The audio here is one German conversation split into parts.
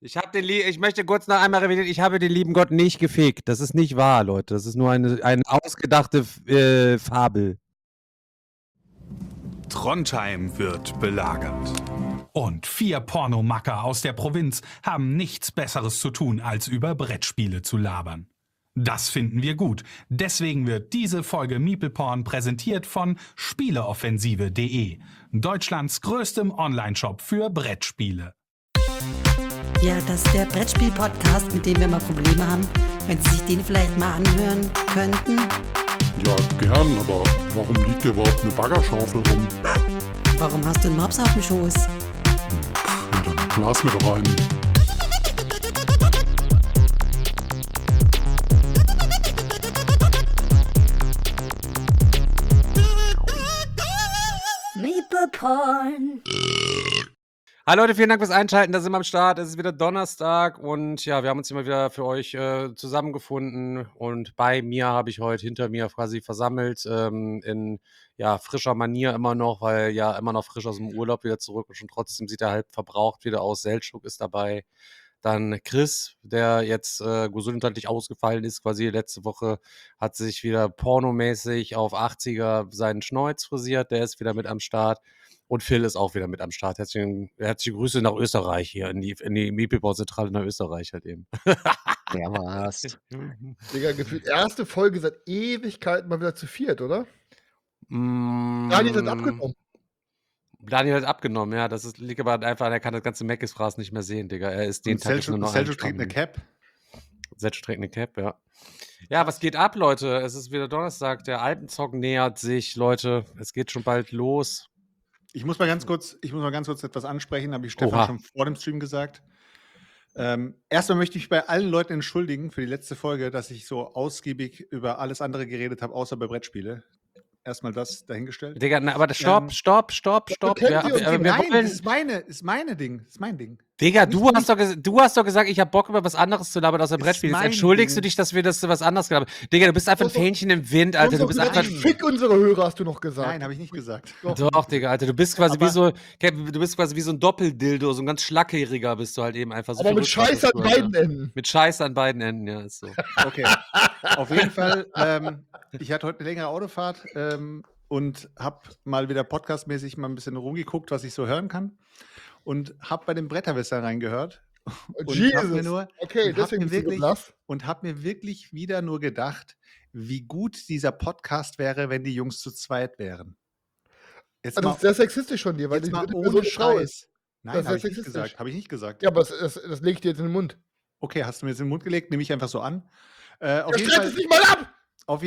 Ich möchte kurz noch einmal revidieren, ich habe den lieben Gott nicht gefickt. Das ist nicht wahr, Leute. Das ist nur eine ausgedachte Fabel. Trondheim wird belagert. Und 4 Pornomacker aus der Provinz haben nichts Besseres zu tun, als über Brettspiele zu labern. Das finden wir gut. Deswegen wird diese Folge MeeplePorn präsentiert von Spieleoffensive.de, Deutschlands größtem Onlineshop für Brettspiele. Ja, das ist der Brettspiel-Podcast, mit dem wir mal Probleme haben. Wenn Sie sich den vielleicht mal anhören könnten. Ja, gern, aber warum liegt hier überhaupt eine Baggerschaufel rum? Warum hast du einen Mops auf dem Schoß? Und dann blas mir doch einen. MeeplePorn. Hallo Leute, vielen Dank fürs Einschalten, da sind wir am Start. Es ist wieder Donnerstag und ja, wir haben uns hier mal wieder für euch zusammengefunden und bei mir habe ich heute hinter mir quasi versammelt in ja, frischer Manier immer noch, weil ja immer noch frisch aus dem Urlaub wieder zurück und schon trotzdem sieht er halb verbraucht wieder aus. Selçuk ist dabei. Dann Chris, der jetzt gesundheitlich ausgefallen ist, quasi letzte Woche hat sich wieder pornomäßig auf 80er seinen Schnäuz frisiert, der ist wieder mit am Start. Und Phil ist auch wieder mit am Start. Herzliche Grüße nach Österreich hier, in die MeeplePorn-Zentrale nach Österreich halt eben. Ja, was? Digga, gefühlt erste Folge seit Ewigkeiten mal wieder zu viert, oder? Daniel hat abgenommen. Daniel hat abgenommen, ja. Liegt aber einfach, er kann das ganze Meckes-Fraß nicht mehr sehen, Digga. Er ist den Tag jetzt nur noch Selçuk trägt eine Cap. Selçuk trägt eine Cap, ja. Ja, was geht ab, Leute? Es ist wieder Donnerstag, der Alpenzock nähert sich, Leute. Es geht schon bald los. Ich muss mal ganz kurz etwas ansprechen, habe ich Stefan schon vor dem Stream gesagt. Erstmal möchte ich mich bei allen Leuten entschuldigen für die letzte Folge, dass ich so ausgiebig über alles andere geredet habe, außer bei Brettspiele. Erstmal das dahingestellt. Digga, na, aber stopp. Ja, Nein, das ist mein Ding. Digga, du hast doch gesagt, ich habe Bock über was anderes zu labern außer Brettspiel. Jetzt entschuldigst du dich, dass wir das was anderes gelabert haben. Digga, du bist einfach ein Fähnchen im Wind, Alter. Du bist einfach. Fick unsere Hörer, hast du noch gesagt. Nein, habe ich nicht gesagt. Doch, Digga, Alter. Du bist quasi wie so ein Doppeldildo, so ein ganz schlackeriger bist du halt eben einfach. So aber mit Scheiß an beiden Enden. Mit Scheiß an beiden Enden, ja, ist so. Okay. Auf jeden Fall, ich hatte heute eine längere Autofahrt und habe mal wieder podcastmäßig mal ein bisschen rumgeguckt, was ich so hören kann. Und habe bei den Bretterwisser reingehört. Und habe mir wirklich wieder nur gedacht, wie gut dieser Podcast wäre, wenn die Jungs zu zweit wären. Jetzt das ist sehr sexistisch von dir, weil die dritte Person Scheiß. Nein, habe ich nicht gesagt. Habe ich nicht gesagt. Ja, aber das lege ich dir jetzt in den Mund. Okay, hast du mir jetzt in den Mund gelegt? Nehme ich einfach so an. Auf jeden Fall, es nicht mal ab! Auf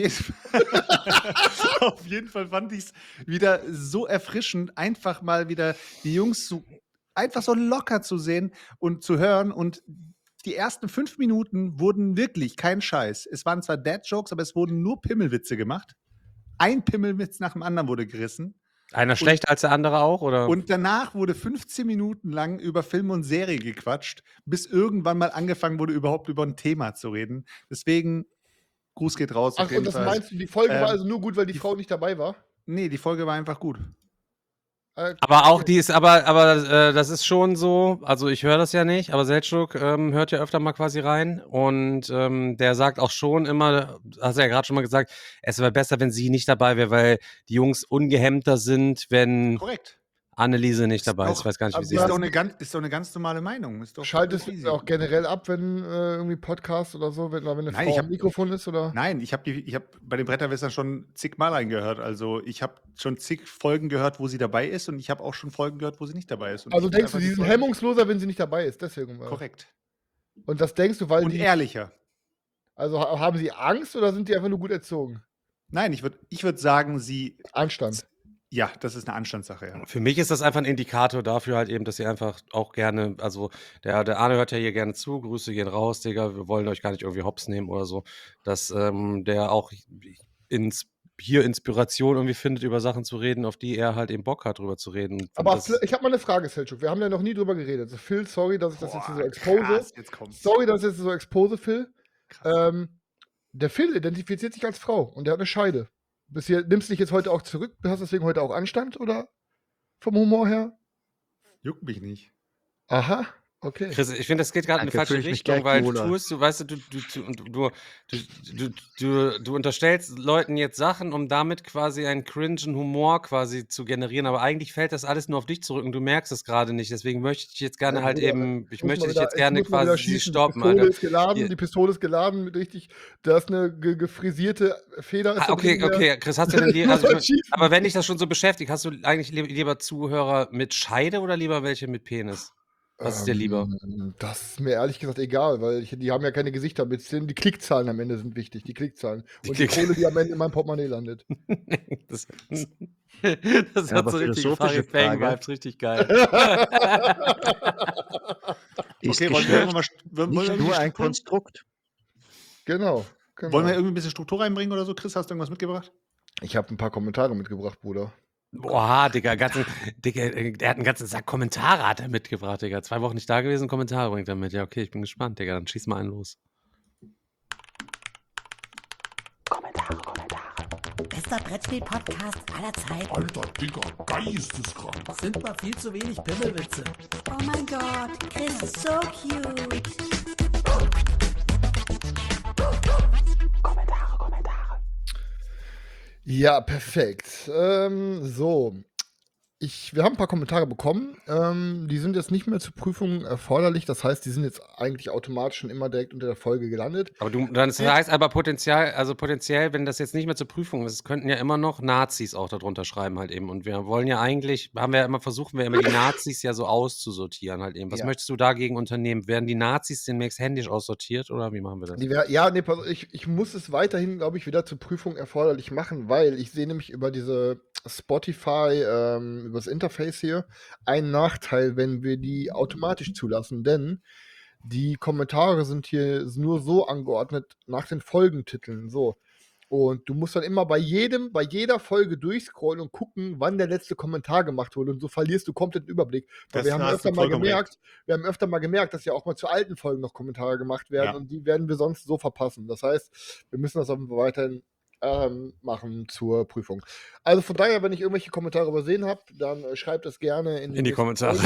jeden Fall fand ich es wieder so erfrischend, einfach mal wieder die Jungs einfach so locker zu sehen und zu hören. Und die ersten 5 Minuten wurden wirklich kein Scheiß. Es waren zwar Dad-Jokes, aber es wurden nur Pimmelwitze gemacht. Ein Pimmelwitz nach dem anderen wurde gerissen. Einer schlechter als der andere auch, oder? Und danach wurde 15 Minuten lang über Film und Serie gequatscht, bis irgendwann mal angefangen wurde, überhaupt über ein Thema zu reden. Deswegen, Gruß geht raus. Ach, und das meinst du, die Folge war also nur gut, weil die Frau nicht dabei war? Nee, die Folge war einfach gut. Aber auch die ist, das ist schon so, also ich höre das ja nicht, aber Selçuk hört ja öfter mal quasi rein und der sagt auch schon immer, hast du ja gerade schon mal gesagt, es wäre besser, wenn sie nicht dabei wäre, weil die Jungs ungehemmter sind, wenn Korrekt. Anneliese nicht dabei ist. Ich weiß gar nicht, wie sie ist. Ist doch eine ganz normale Meinung. Schaltest du auch generell ab, wenn irgendwie Podcast oder so, wenn eine Frau am Mikrofon ist? Oder? Nein, ich hab bei den Bretterwissern schon zigmal reingehört. Also ich habe schon zig Folgen gehört, wo sie dabei ist und ich habe auch schon Folgen gehört, wo sie nicht dabei ist. Und also denkst du, sie sind hemmungsloser, wenn sie nicht dabei ist? Deswegen. Korrekt. Und das denkst du, weil und ehrlicher. Also haben sie Angst oder sind die einfach nur gut erzogen? Nein, ich würd sagen, sie... Anstand. Ja, das ist eine Anstandssache, ja. Für mich ist das einfach ein Indikator dafür halt eben, dass sie einfach auch gerne, also der Arne hört ja hier gerne zu, Grüße gehen raus, Digga, wir wollen euch gar nicht irgendwie hops nehmen oder so, dass der auch hier Inspiration irgendwie findet, über Sachen zu reden, auf die er halt eben Bock hat, drüber zu reden. Aber ich habe mal eine Frage, Selçuk, wir haben ja noch nie drüber geredet. Also Phil, sorry, dass ich das jetzt hier so expose. Sorry, dass ich das so expose, Phil. Der Phil identifiziert sich als Frau und der hat eine Scheide. Nimmst du dich jetzt heute auch zurück? Hast du deswegen heute auch Anstand oder vom Humor her? Juckt mich nicht. Aha, Okay. Chris, ich finde, das geht gerade in die Danke, falsche fühle ich mich Richtung, gleich weil wohler. du unterstellst Leuten jetzt Sachen, um damit quasi einen cringen Humor quasi zu generieren, aber eigentlich fällt das alles nur auf dich zurück und du merkst es gerade nicht. Deswegen möchte ich dich jetzt gerne halt Bruder, eben, ich muss möchte mal dich wieder, jetzt ich gerne muss mal wieder quasi schießen. Die stoppen, Pistole Alter. ist geladen, die Pistole ist geladen mit richtig, da ist eine gefrisierte Feder. Ist da Okay, drin, okay, Chris, hast du denn Ich muss mal schießen. aber wenn dich das schon so beschäftigt, hast du eigentlich lieber Zuhörer mit Scheide oder lieber welche mit Penis? Was ist dir lieber? Das ist mir ehrlich gesagt egal, weil die haben ja keine Gesichter mit. Die Klickzahlen am Ende sind wichtig, die Klickzahlen. Und die Kohle, die am Ende in meinem Portemonnaie landet. Das Ja, hat aber so richtig philosophische Frage. Fang-Vibes, richtig geil. Ist Okay, wollen wir irgendwann Geschlecht mal wollen wir nicht irgendwie nur ein Struktur- Konstrukt? Genau. Wollen wir irgendwie ein bisschen Struktur reinbringen oder so? Chris, hast du irgendwas mitgebracht? Ich habe ein paar Kommentare mitgebracht, Bruder. Boah, Digga, der hat einen ganzen Sack Kommentare hat er mitgebracht, Digga. 2 Wochen nicht da gewesen, Kommentare bringt er mit. Ja, okay, ich bin gespannt, Digga. Dann schieß mal einen los. Kommentare. Bester Brettspiel-Podcast aller Zeiten. Alter, Digga, geisteskrank. Das sind mal viel zu wenig Pimmelwitze. Oh mein Gott, Chris ist so cute. Kommentare. Ja, perfekt. So. Wir haben ein paar Kommentare bekommen. Die sind jetzt nicht mehr zur Prüfung erforderlich. Das heißt, die sind jetzt eigentlich automatisch schon immer direkt unter der Folge gelandet. Aber das heißt aber potenziell, wenn das jetzt nicht mehr zur Prüfung ist, könnten ja immer noch Nazis auch darunter schreiben halt eben. Und wir wollen ja eigentlich, versuchen wir immer die Nazis ja so auszusortieren halt eben. Was Ja. möchtest du dagegen unternehmen? Werden die Nazis demnächst händisch aussortiert oder wie machen wir das? Pass auf, ich muss es weiterhin, glaube ich, wieder zur Prüfung erforderlich machen, weil ich sehe nämlich über diese Spotify, über das Interface hier, einen Nachteil, wenn wir die automatisch zulassen, denn die Kommentare sind hier nur so angeordnet nach den Folgentiteln, so. Und du musst dann immer bei jeder Folge durchscrollen und gucken, wann der letzte Kommentar gemacht wurde. Und so verlierst du komplett den Überblick. Weil wir haben öfter mal gemerkt, dass ja auch mal zu alten Folgen noch Kommentare gemacht werden. Ja. Und die werden wir sonst so verpassen. Das heißt, wir müssen das aber weiterhin machen zur Prüfung. Also von daher, wenn ich irgendwelche Kommentare übersehen habe, dann schreibt das gerne in die Kommentare.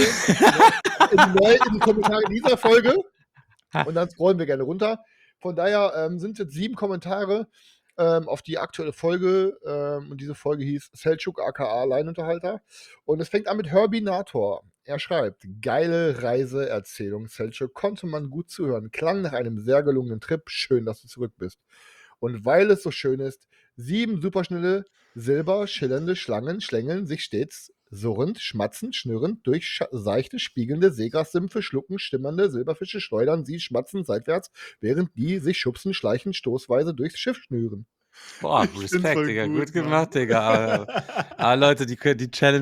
in die Kommentare dieser Folge. Und dann scrollen wir gerne runter. Von daher sind jetzt 7 Kommentare auf die aktuelle Folge. Und diese Folge hieß Selçuk aka Alleinunterhalter. Und es fängt an mit Herbinator. Er schreibt: Geile Reiseerzählung, Selçuk. Konnte man gut zuhören. Klang nach einem sehr gelungenen Trip. Schön, dass du zurück bist. Und weil es so schön ist, 7 superschnelle, silberschillernde Schlangen schlängeln sich stets surrend, schmatzend, schnürrend durch seichte, spiegelnde Seegrassymphe schlucken, stimmernde Silberfische schleudern sie schmatzend seitwärts, während die sich schubsen, schleichen, stoßweise durchs Schiff schnüren. Boah, find's Respekt, voll Digga. gut, Gut gemacht, Digga. Aber Leute, die Challenge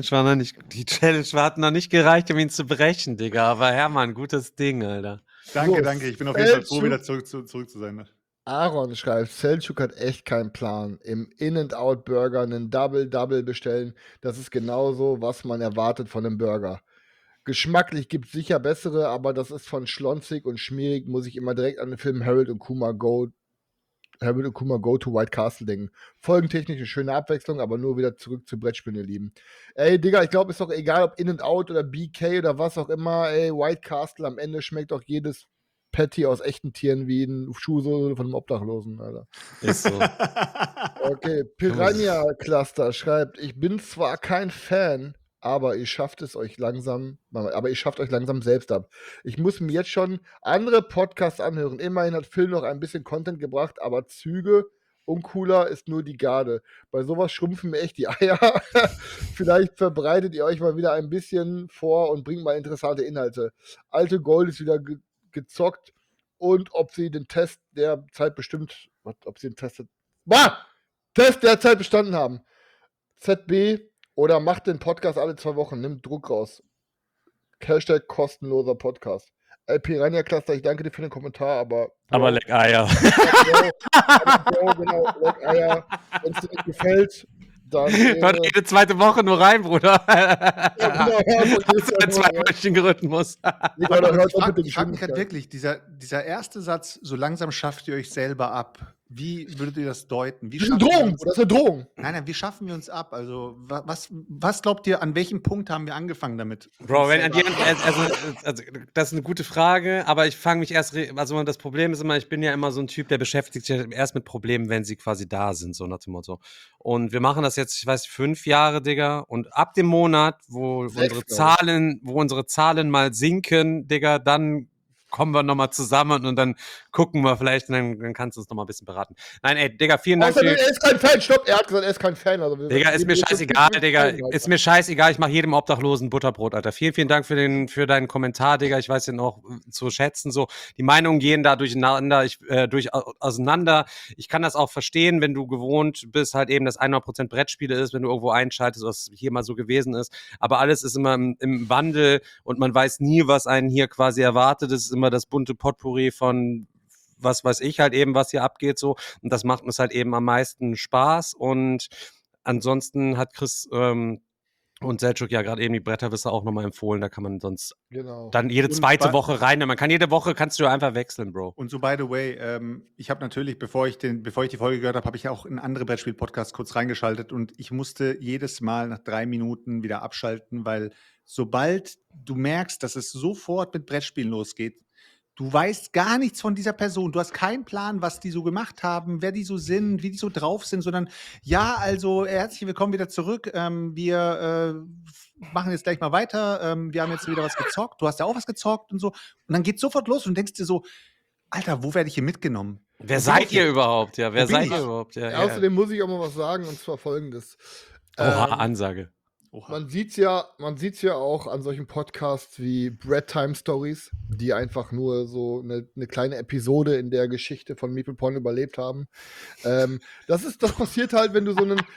hat noch nicht gereicht, um ihn zu brechen, Digga. Aber Hermann, gutes Ding, Alter. Danke, So, danke. Ich bin auf jeden Fall froh, Selçuk. wieder zurück zu sein. Ne? Aaron schreibt, Selçuk hat echt keinen Plan. Im In-N-Out-Burger einen Double-Double bestellen, das ist genauso, was man erwartet von einem Burger. Geschmacklich gibt es sicher bessere, aber das ist von schlonzig und schmierig, muss ich immer direkt an den Film Harold und Kumar Go to White Castle denken. Folgentechnisch eine schöne Abwechslung, aber nur wieder zurück zu Brettspielen, ihr Lieben. Ey, Digga, ich glaube, ist doch egal, ob In-N-Out oder BK oder was auch immer, ey, White Castle, am Ende schmeckt doch jedes Patty aus echten Tieren wie ein Schuhsohle von einem Obdachlosen, Alter. Ist so. Okay, Piranha Cluster schreibt, ich bin zwar kein Fan, aber ihr schafft euch langsam selbst ab. Ich muss mir jetzt schon andere Podcasts anhören. Immerhin hat Phil noch ein bisschen Content gebracht, aber Züge uncooler ist nur die Garde. Bei sowas schrumpfen mir echt die Eier. Vielleicht verbreitet ihr euch mal wieder ein bisschen vor und bringt mal interessante Inhalte. Alte Gold ist wieder gezockt und ob sie den Test der Zeit bestimmt, Test der Zeit bestanden haben. ZB oder macht den Podcast alle 2 Wochen, nimmt Druck raus. Hashtag kostenloser Podcast. Piranha Cluster, ich danke dir für den Kommentar, aber leck Eier. genau, leck Eier. Wenn es dir nicht gefällt, dann Hört jede zweite Woche nur rein, Bruder. genau, Ein zweiwöchigen Rhythmus. Ich frage mich halt wirklich, dieser erste Satz, so langsam schafft ihr euch selber ab. Wie würdet ihr das deuten? Wie Das ist eine schaffen wir Drohung, uns, das ist eine Drohung. nein, wie schaffen wir uns ab? Also, was glaubt ihr, an welchem Punkt haben wir angefangen damit? Bro, wenn an Selber- jemand, also das ist eine gute Frage, aber ich fange mich also das Problem ist immer, ich bin ja immer so ein Typ, der beschäftigt sich erst mit Problemen, wenn sie quasi da sind, so nach dem Motto. Und wir machen das jetzt, ich weiß, 5 Jahre, Digga, und ab dem Monat, wo 6, unsere Zahlen mal sinken, Digga, dann kommen wir nochmal zusammen und dann gucken wir vielleicht und dann kannst du uns nochmal ein bisschen beraten. Nein, ey, Digga, vielen Dank Außerdem, er ist kein Fan. Stopp, er hat gesagt, er ist kein Fan. Also Digga, ist mir scheißegal, Digga. Ist mir scheißegal. Ich mache jedem Obdachlosen Butterbrot, Alter. Vielen, vielen Dank für deinen Kommentar, Digga. Ich weiß den auch zu schätzen. So, die Meinungen gehen da auseinander. Ich kann das auch verstehen, wenn du gewohnt bist, halt eben, dass 100% Brettspiele ist, wenn du irgendwo einschaltest, was hier mal so gewesen ist. Aber alles ist immer im Wandel und man weiß nie, was einen hier quasi erwartet. Es ist immer das bunte Potpourri von was weiß ich halt eben, was hier abgeht so. Und das macht uns halt eben am meisten Spaß. Und ansonsten hat Chris und Selçuk ja gerade eben die Bretterwisser auch nochmal empfohlen. Da kann man sonst Genau. dann jede Und zweite Woche rein. Man kann jede Woche, kannst du einfach wechseln, Bro. Und so, by the way, ich habe natürlich, bevor ich die Folge gehört habe, habe ich ja auch in andere Brettspiel-Podcasts kurz reingeschaltet und ich musste jedes Mal nach 3 Minuten wieder abschalten, weil sobald du merkst, dass es sofort mit Brettspielen losgeht, du weißt gar nichts von dieser Person. Du hast keinen Plan, was die so gemacht haben, wer die so sind, wie die so drauf sind, sondern ja, also herzlich willkommen wieder zurück. Wir machen jetzt gleich mal weiter. Wir haben jetzt wieder was gezockt. Du hast ja auch was gezockt und so. Und dann geht's sofort los und du denkst dir so, Alter, wo werde ich hier mitgenommen? Wer seid ihr überhaupt? Ja, wer bin seid ich? ihr überhaupt? Ja, Außerdem muss ich auch mal was sagen, und zwar folgendes. Oha, Ansage. Oha. Man sieht's ja auch an solchen Podcasts wie Bread Time Stories, die einfach nur so eine kleine Episode in der Geschichte von Meeple Porn überlebt haben. Das passiert halt, wenn du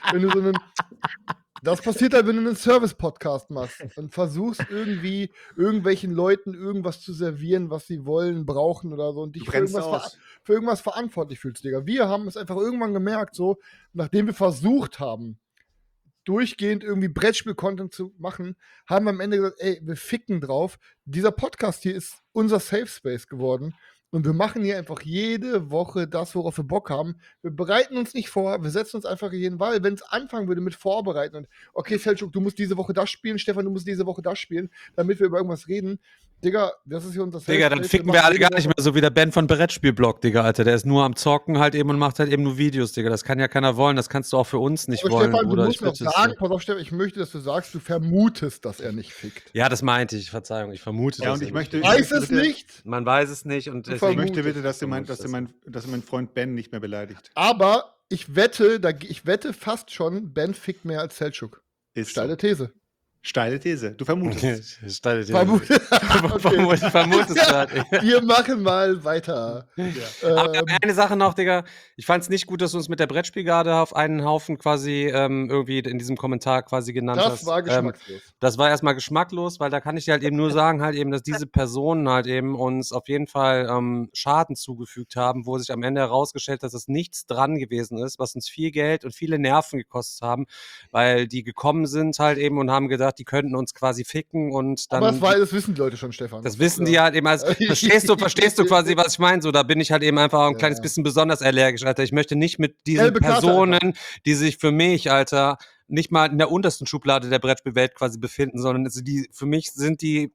einen Service-Podcast machst und versuchst irgendwie irgendwelchen Leuten irgendwas zu servieren, was sie wollen, brauchen oder so und dich Du brennst aus. für irgendwas verantwortlich fühlst, Digga. Wir haben es einfach irgendwann gemerkt, so, nachdem wir versucht haben, durchgehend irgendwie Brettspiel-Content zu machen, haben wir am Ende gesagt, ey, wir ficken drauf. Dieser Podcast hier ist unser Safe Space geworden und wir machen hier einfach jede Woche das, worauf wir Bock haben. Wir bereiten uns nicht vor, wir setzen uns einfach hier hin, weil wenn es anfangen würde mit Vorbereiten und okay, Selçuk, du musst diese Woche das spielen, Stefan, du musst diese Woche das spielen, damit wir über irgendwas reden. Digga, das ist hier unser Safe Digga, Space. dann ficken wir alle gar nicht mehr so wie der Ben von Brettspielblog, Digga, Alter. Der ist nur am Zocken halt eben und macht halt eben nur Videos, Digga. Das kann ja keiner wollen. Das kannst du auch für uns nicht Aber wollen. Stefan, du Oder musst noch sagen, pass auf, Stefan, ich möchte, dass du sagst, du vermutest, dass er nicht fickt. Ja, das meinte ich. Verzeihung. Ich vermute Ja, das. und ich nicht. möchte- Weiß es bitte- nicht, Man weiß es nicht und Ich deswegen. möchte bitte, dass du vermutest meinen Freund Ben nicht mehr beleidigt. aber ich wette fast schon, Ben fickt mehr als Selçuk. Ist Steile so. These. Steile These. Du vermutest. Steile These. Okay. Vermutest grad. Wir machen mal weiter. Aber eine Sache noch, Digga. Ich fand es nicht gut, dass du uns mit der Brettspielgarde auf einen Haufen quasi irgendwie in diesem Kommentar quasi genannt hast. Das war geschmackslos. Das war erstmal geschmacklos, weil da kann ich dir halt eben nur sagen, halt eben, dass diese Personen halt eben uns auf jeden Fall Schaden zugefügt haben, wo sich am Ende herausgestellt hat, dass nichts dran gewesen ist, was uns viel Geld und viele Nerven gekostet haben, weil die gekommen sind halt eben und haben gedacht, die könnten uns quasi ficken und dann. Aber das wissen die Leute schon, Stefan. Das wissen die halt eben. Also, verstehst du quasi, was ich meine? So, da bin ich halt eben einfach ein kleines bisschen besonders allergisch, Alter. Ich möchte nicht mit diesen Gelbe Karte Personen, die sich für mich, Alter, nicht mal in der untersten Schublade der Brettspielwelt quasi befinden, sondern für mich sind die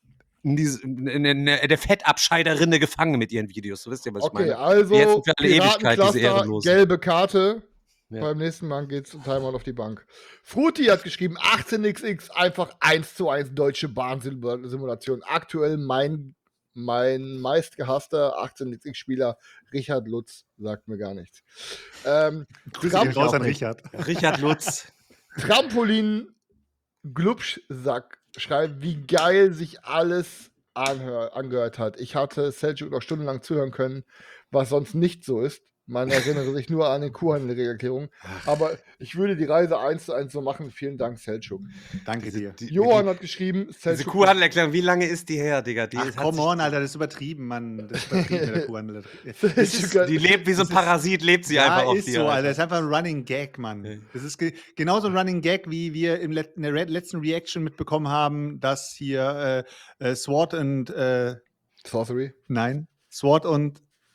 in der Fettabscheiderinne gefangen mit ihren Videos. So wisst ihr, was ich Okay, meine. also Die jetzt für alle Ewigkeit, diese Piratencluster, Ehrenlosen. gelbe Karte. Ja. Beim nächsten Mal geht's zum Timeout auf die Bank. Fruti hat geschrieben, 18xx, einfach 1:1 deutsche Bahnsimulation. Aktuell mein meistgehasster 18xx-Spieler, Richard Lutz, sagt mir gar nichts. Grüße gehen raus an Richard. Richard Lutz. Trampolin Glubschsack schreibt, wie geil sich alles angehört hat. Ich hatte Selçuk noch stundenlang zuhören können, was sonst nicht so ist. Man erinnere sich nur an die Kuhhandel-Erklärung. Aber ich würde die Reise 1:1 so machen. Vielen Dank, Selçuk. Danke dir. Johann hat geschrieben, Diese Selçuk Kuhhandelerklärung, wie lange ist die her, Digga? Die Ach, hat come sich- on, Alter, das ist übertrieben, Mann. Das ist übertrieben mit der Kuhhandel. Die lebt wie so ein Parasit, lebt sie einfach auf ist dir. so, Alter. Alter. Das ist einfach ein Running Gag, Mann. Das ist genauso ein Running Gag, wie wir in der letzten Reaction mitbekommen haben, dass hier Sword und Sorcery. Sword und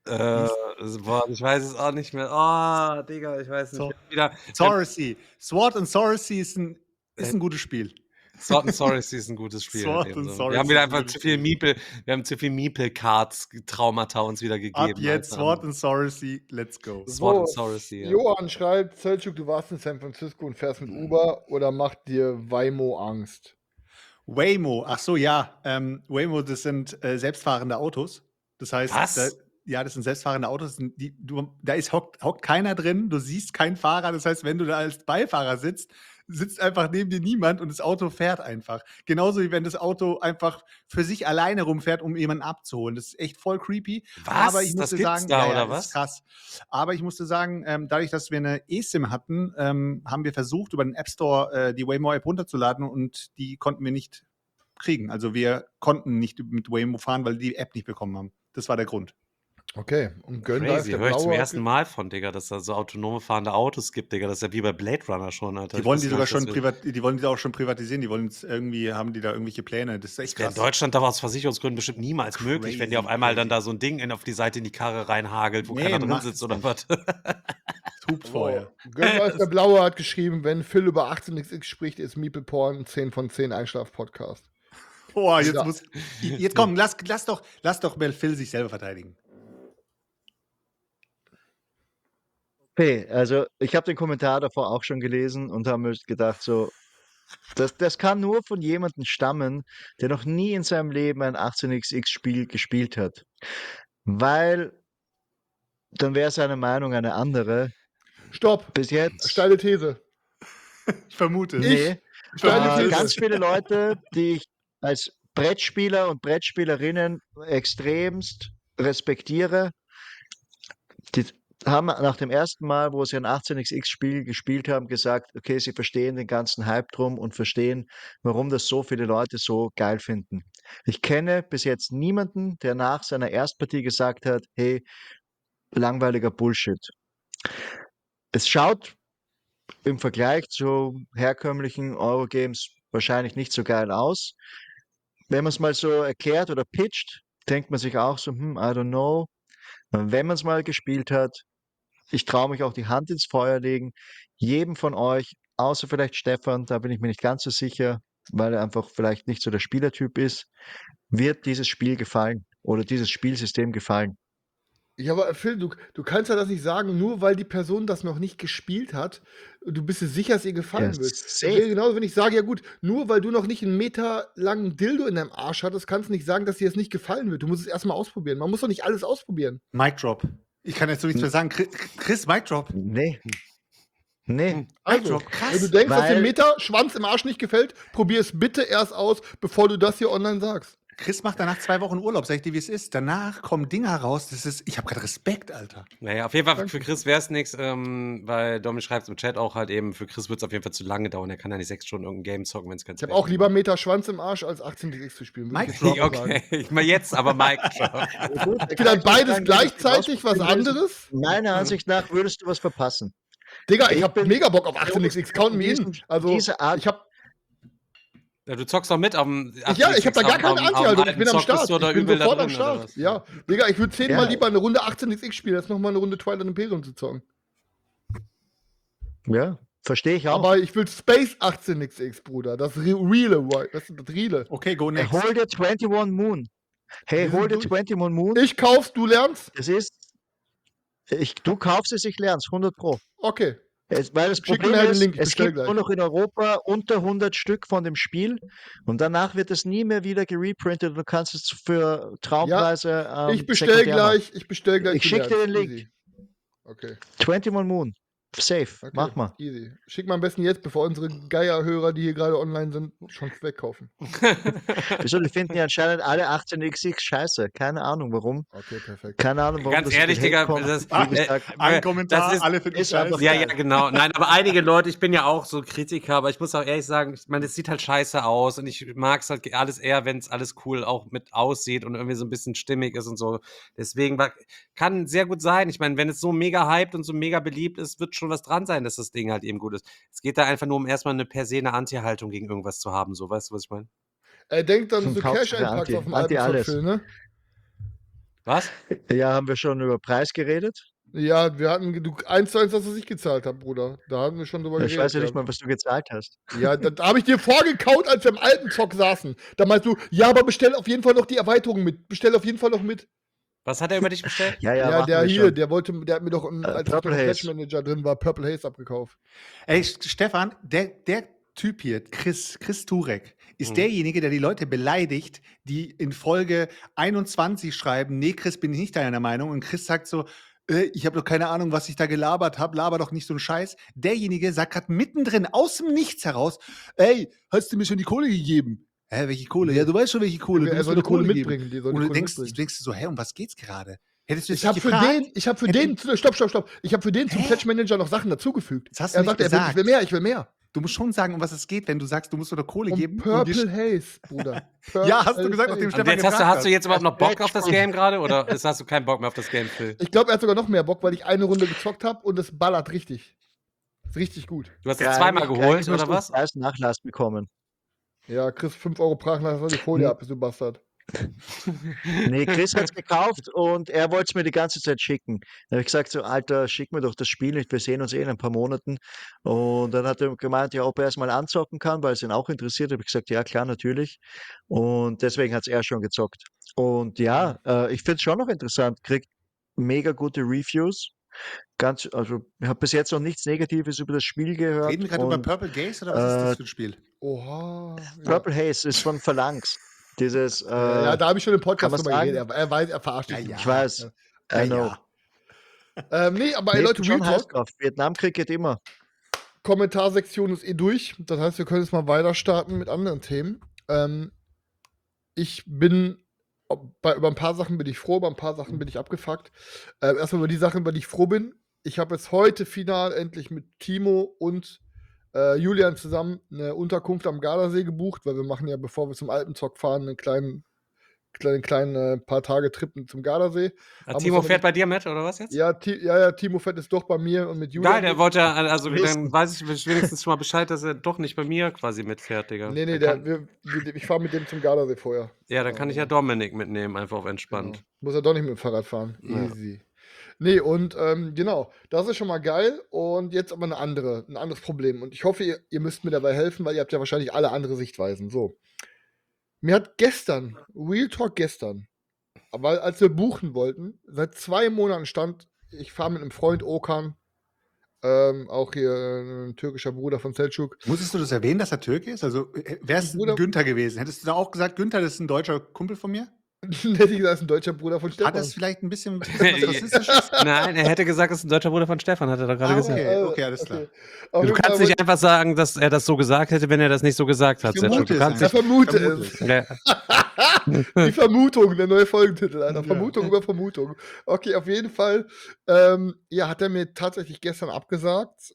Boah, ich weiß es auch nicht mehr. Oh, Digga, ich weiß nicht. So. Wir haben Sorcery. Sword and Sorcery ist ein gutes Spiel. Sword and Sorcery ist ein gutes Spiel. Sword in dem and Sinne. Sorcery Wir haben wieder ist ein einfach gutes zu viel Spiel. wir haben zu viel Meeple-Cards Traumata uns wieder gegeben. Ab jetzt als Sword andere. and Sorcery, let's go. Sword and So, Sorcery, ja. Johann schreibt, Selçuk, du warst in San Francisco und fährst mit Uber oder macht dir Waymo Angst? Waymo, ach so, ja. Waymo, das sind selbstfahrende Autos. Das heißt, Was? das sind selbstfahrende Autos. Da hockt keiner drin, du siehst keinen Fahrer. Das heißt, wenn du da als Beifahrer sitzt einfach neben dir niemand und das Auto fährt einfach. Genauso wie wenn das Auto einfach für sich alleine rumfährt, um jemanden abzuholen. Das ist echt voll creepy. Was? Aber ich Das musste gibt's sagen, da, ja, oder das was? ist krass. Aber ich musste sagen, dadurch, dass wir eine eSIM hatten, haben wir versucht, über den App Store die Waymo-App runterzuladen und die konnten wir nicht kriegen. Also wir konnten nicht mit Waymo fahren, weil die App nicht bekommen haben. Das war der Grund. Okay, und Gönn da ist Crazy, der höre ich zum Blaue. ersten Mal von, Digga, dass da so autonome fahrende Autos gibt, Digga. Das ist ja wie bei Blade Runner schon, Alter. Die Ich wollen wusste die gar sogar nicht, schon dass wir- die wollen die auch schon privatisieren. Die wollen jetzt irgendwie, haben die da irgendwelche Pläne. Das ist echt wäre in krass. Deutschland aber aus Versicherungsgründen bestimmt niemals möglich, wenn dir auf einmal dann da so ein Ding auf die Seite in die Karre reinhagelt, wo Nee, keiner drin macht sitzt es oder nicht. was. Es hupt vorher. Gönn da ist der Blaue hat geschrieben, wenn Phil über 18xx spricht, ist Meeple Porn ein 10 von 10 Einschlaf-Podcast. Boah, Ja. jetzt komm, lass doch Mel Phil sich selber verteidigen. Okay, also ich habe den Kommentar davor auch schon gelesen und habe mir gedacht, so, das kann nur von jemandem stammen, der noch nie in seinem Leben ein 18xx-Spiel gespielt hat. Weil dann wäre seine Meinung eine andere. Stopp, Bis jetzt. steile These. Ich vermute. Nee. Steile These. Ganz viele Leute, die ich als Brettspieler und Brettspielerinnen extremst respektiere, die haben nach dem ersten Mal, wo sie ein 18xx-Spiel gespielt haben, gesagt, okay, sie verstehen den ganzen Hype drum und verstehen, warum das so viele Leute so geil finden. Ich kenne bis jetzt niemanden, der nach seiner Erstpartie gesagt hat, hey, langweiliger Bullshit. Es schaut im Vergleich zu herkömmlichen Eurogames wahrscheinlich nicht so geil aus. Wenn man es mal so erklärt oder pitcht, denkt man sich auch so, I don't know. Und wenn man es mal gespielt hat, ich traue mich auch die Hand ins Feuer legen, jedem von euch, außer vielleicht Stefan, da bin ich mir nicht ganz so sicher, weil er einfach vielleicht nicht so der Spielertyp ist, wird dieses Spiel gefallen oder dieses Spielsystem gefallen. Ja, aber Phil, du kannst ja das nicht sagen, nur weil die Person das noch nicht gespielt hat, du bist dir sicher, dass ihr gefallen Ja, wird. Das safe. wäre genauso, wenn ich sage, ja gut, nur weil du noch nicht einen Meter langen Dildo in deinem Arsch hattest, kannst du nicht sagen, dass dir das nicht gefallen wird. Du musst es erstmal ausprobieren. Man muss doch nicht alles ausprobieren. Mic Drop. Ich kann jetzt so nichts mehr sagen. Chris, Mic Drop. Nee. Nee. Also, Drop, krass. wenn du denkst, dass dir Weil- Meter Schwanz im Arsch nicht gefällt, probier es bitte erst aus, bevor du das hier online sagst. Chris macht danach 2 Wochen Urlaub, sag ich dir, wie es ist. Danach kommen Dinger raus. Ich habe gerade Respekt, Alter. Naja, auf jeden Fall für Chris wäre es nichts, weil Domi schreibt im Chat auch halt eben, für Chris wird es auf jeden Fall zu lange dauern. Er kann ja nicht 6 Stunden irgendein Game zocken, wenn es kein Ich habe auch lieber Meter Schwanz im Arsch als 18xx zu spielen. würde ich Mic jetzt mal Drop, sagen. Okay, ich mal jetzt, aber Mike Drop. Vielleicht beides gleichzeitig, was anderes? Meiner Ansicht nach würdest du was verpassen. Digga, ich Ich hab bin- mega Bock auf 18xx, count me in. Also, diese Art- ich hab Ja, du zockst doch mit auf dem. Ja, ich habe da gar keine Anti-Haltung. Ich bin am Start. Du da Ich bin übel sofort da am drin, oder Start. was? Ja, Digga, ich würde 10-mal Ja. lieber eine Runde 18xx spielen, als nochmal eine Runde Twilight Imperium zu zocken. Ja, verstehe ich auch. Aber ich will Space 18xx, Bruder. Das Reale, das ist das Reale. Okay, go Hey, next. hol dir 21 Moon. Hey, Wir hol sind dir durch. 21 Moon. Ich kauf's, du lernst? Das ist. Du kaufst es, ich lern's, 100 Pro. Okay. Weil das Schick mir Problem halt den ist, Link, ich es bestell gibt gleich. nur noch in Europa unter 100 Stück von dem Spiel und danach wird es nie mehr wieder gereprintet. Du kannst es für Traumpreise Ich bestell sekundär machen. gleich. Ich bestell gleich. Ich du schick dir lernst. den Link. Easy. Okay. 21 Moon. Safe. Okay, Mach mal. Easy. Schick mal am besten jetzt, bevor unsere Geier-Hörer, die hier gerade online sind, schon wegkaufen. Wieso? Die finden ja anscheinend alle 18xx scheiße. Keine Ahnung warum. Okay, perfekt. Keine Ahnung warum. Ganz das so ehrlich, viel Digga, Hate kommt. das- Wie gesagt, Ein Kommentar, das ist- alle finden ist scheiße. einfach- Ja, ja, genau. Nein, aber einige Leute, ich bin ja auch so Kritiker, aber ich muss auch ehrlich sagen, ich meine, es sieht halt scheiße aus und ich mag es halt alles eher, wenn es alles cool auch mit aussieht und irgendwie so ein bisschen stimmig ist und so. Deswegen kann sehr gut sein. Ich meine, wenn es so mega hyped und so mega beliebt ist, wird schon was dran sein, dass das Ding halt eben gut ist. Es geht da einfach nur um erstmal eine per se eine Anti-Haltung gegen irgendwas zu haben, so, weißt du, was ich meine? Er denkt dann so Hauptsache Cash-Einpacks Anti- auf dem Anti Album alles. von Phil, ne? Was? Ja, haben wir schon über Preis geredet? Ja, wir hatten 1:1, dass ich gezahlt habe, Bruder. Da hatten wir schon drüber Ich weiß geredet ja nicht gehabt. mal, was du gezahlt hast. Ja, da habe ich dir vorgekaut, als wir im alten Zock saßen. Da meinst du, ja, aber bestell auf jeden Fall noch die Erweiterung mit. Bestell auf jeden Fall noch mit. Was hat er über dich bestellt? Ja, Ja, machen der wir hier, schon. der hat mir doch, als ich noch Purple im Haze. Pledge Manager drin war, Purple Haze abgekauft. Ey, Stefan, der Typ hier, Chris Turek, ist Mhm. derjenige, der die Leute beleidigt, die in Folge 21 schreiben, nee, Chris, bin ich nicht deiner Meinung. Und Chris sagt so, ich habe doch keine Ahnung, was ich da gelabert habe, laber doch nicht so einen Scheiß. Derjenige sagt gerade mittendrin, aus dem Nichts heraus, ey, hast du mir schon die Kohle gegeben? Hä, welche Kohle? Ja, du weißt schon, welche Kohle. Du Er musst soll mir die doch Kohle Kohle geben. mitbringen. Die soll Und die du Kohle denkst mitbringen. so, hä, um was geht's gerade? Hättest du Ich dich habe für gefragt? den, stopp. Ich habe für den zum Pledge Manager noch Sachen dazugefügt. Das hast du Er nicht sagt, gesagt. ich will mehr. Du musst schon sagen, um was es geht, wenn du sagst, du musst mir doch Kohle Um geben. Purple Bruder. Bruder. Ja, hast du Purple gesagt, nachdem Haze. Stefan Und jetzt hast gefragt du jetzt überhaupt noch Bock auf das Match. Game gerade oder hast du keinen Bock mehr auf das Game, Phil? Ich glaube, er hat sogar noch mehr Bock, weil ich eine Runde gezockt habe und es ballert richtig. Ist richtig gut. Du hast es zweimal geholt, oder was? Preis Nachlass bekommen. Ja, kriegst 5 € Brachnachlass, die Folie ab, bist du Bastard. Nee, Chris hat's gekauft und er wollte es mir die ganze Zeit schicken. Dann habe ich gesagt so: „Alter, schick mir doch das Spiel nicht, wir sehen uns in ein paar Monaten.“ Und dann hat er gemeint, ja, ob er es mal anzocken kann, weil es ihn auch interessiert. Habe ich gesagt: „Ja, klar, natürlich.“ Und deswegen hat's er schon gezockt. Und ja, ich finde es schon noch interessant, kriegt mega gute Reviews. Also, ich habe bis jetzt noch nichts Negatives über das Spiel gehört. Reden wir gerade über und, Purple Gaze oder was ist das für ein Spiel? Oha. Purple Haze ist von Phalanx. Dieses, Ja, da habe ich schon im Podcast kann man drüber geredet. Er weiß, er verarscht dich. Ja, nur. Ich weiß. Ja, I know. Nee, aber ey, Nee, ich Leute, bin schon Real heiß Talk, drauf. Vietnamkrieg geht immer. Kommentarsektion ist durch. Das heißt, wir können jetzt mal weiter starten mit anderen Themen. Ich bin über ein paar Sachen bin ich froh, über ein paar Sachen bin ich abgefuckt. Erstmal über die Sachen, über die ich froh bin. Ich habe jetzt heute final endlich mit Timo und Julian zusammen eine Unterkunft am Gardasee gebucht, weil wir machen ja, bevor wir zum Alpenzock fahren, einen kleinen paar Tage Trip zum Gardasee. Timo fährt bei dir mit, oder was jetzt? Ja, Timo fährt jetzt doch bei mir und mit Julian. Geil, der wollte ja, also dann weiß ich wenigstens schon mal Bescheid, dass er doch nicht bei mir quasi mitfährt, Digga. Nee, ich fahre mit dem zum Gardasee vorher. Ja, dann kann ich ja Dominik mitnehmen, einfach auf entspannt. Genau. Muss er doch nicht mit dem Fahrrad fahren. Ja. Easy. Nee, und genau, das ist schon mal geil. Und jetzt aber ein anderes Problem. Und ich hoffe, ihr müsst mir dabei helfen, weil ihr habt ja wahrscheinlich alle andere Sichtweisen. So. Mir hat gestern, Real Talk gestern, aber als wir buchen wollten, seit 2 Monaten stand, ich fahre mit einem Freund Okan, auch hier ein türkischer Bruder von Selçuk. Musstest du das erwähnen, dass er Türke ist? Also wäre es Bruder- Günther gewesen? Hättest du da auch gesagt, Günther, das ist ein deutscher Kumpel von mir? Hätte ich gesagt, ist ein deutscher Bruder von Hat Stefan. das vielleicht ein bisschen was Rassistisches? Nein, er hätte gesagt, das ist ein deutscher Bruder von Stefan, hat er doch gerade gesagt. Okay, alles klar. Auf Du jeden kannst Fall nicht einfach sagen, dass er das so gesagt hätte, wenn er das nicht so gesagt hat. Ich vermute Selçuk. Du es kannst Er nicht, vermute Vermute es. ja, Die Vermutung, der neue Folgentitel, Alter. Vermutung über Vermutung. Okay, auf jeden Fall. Hat er mir tatsächlich gestern abgesagt,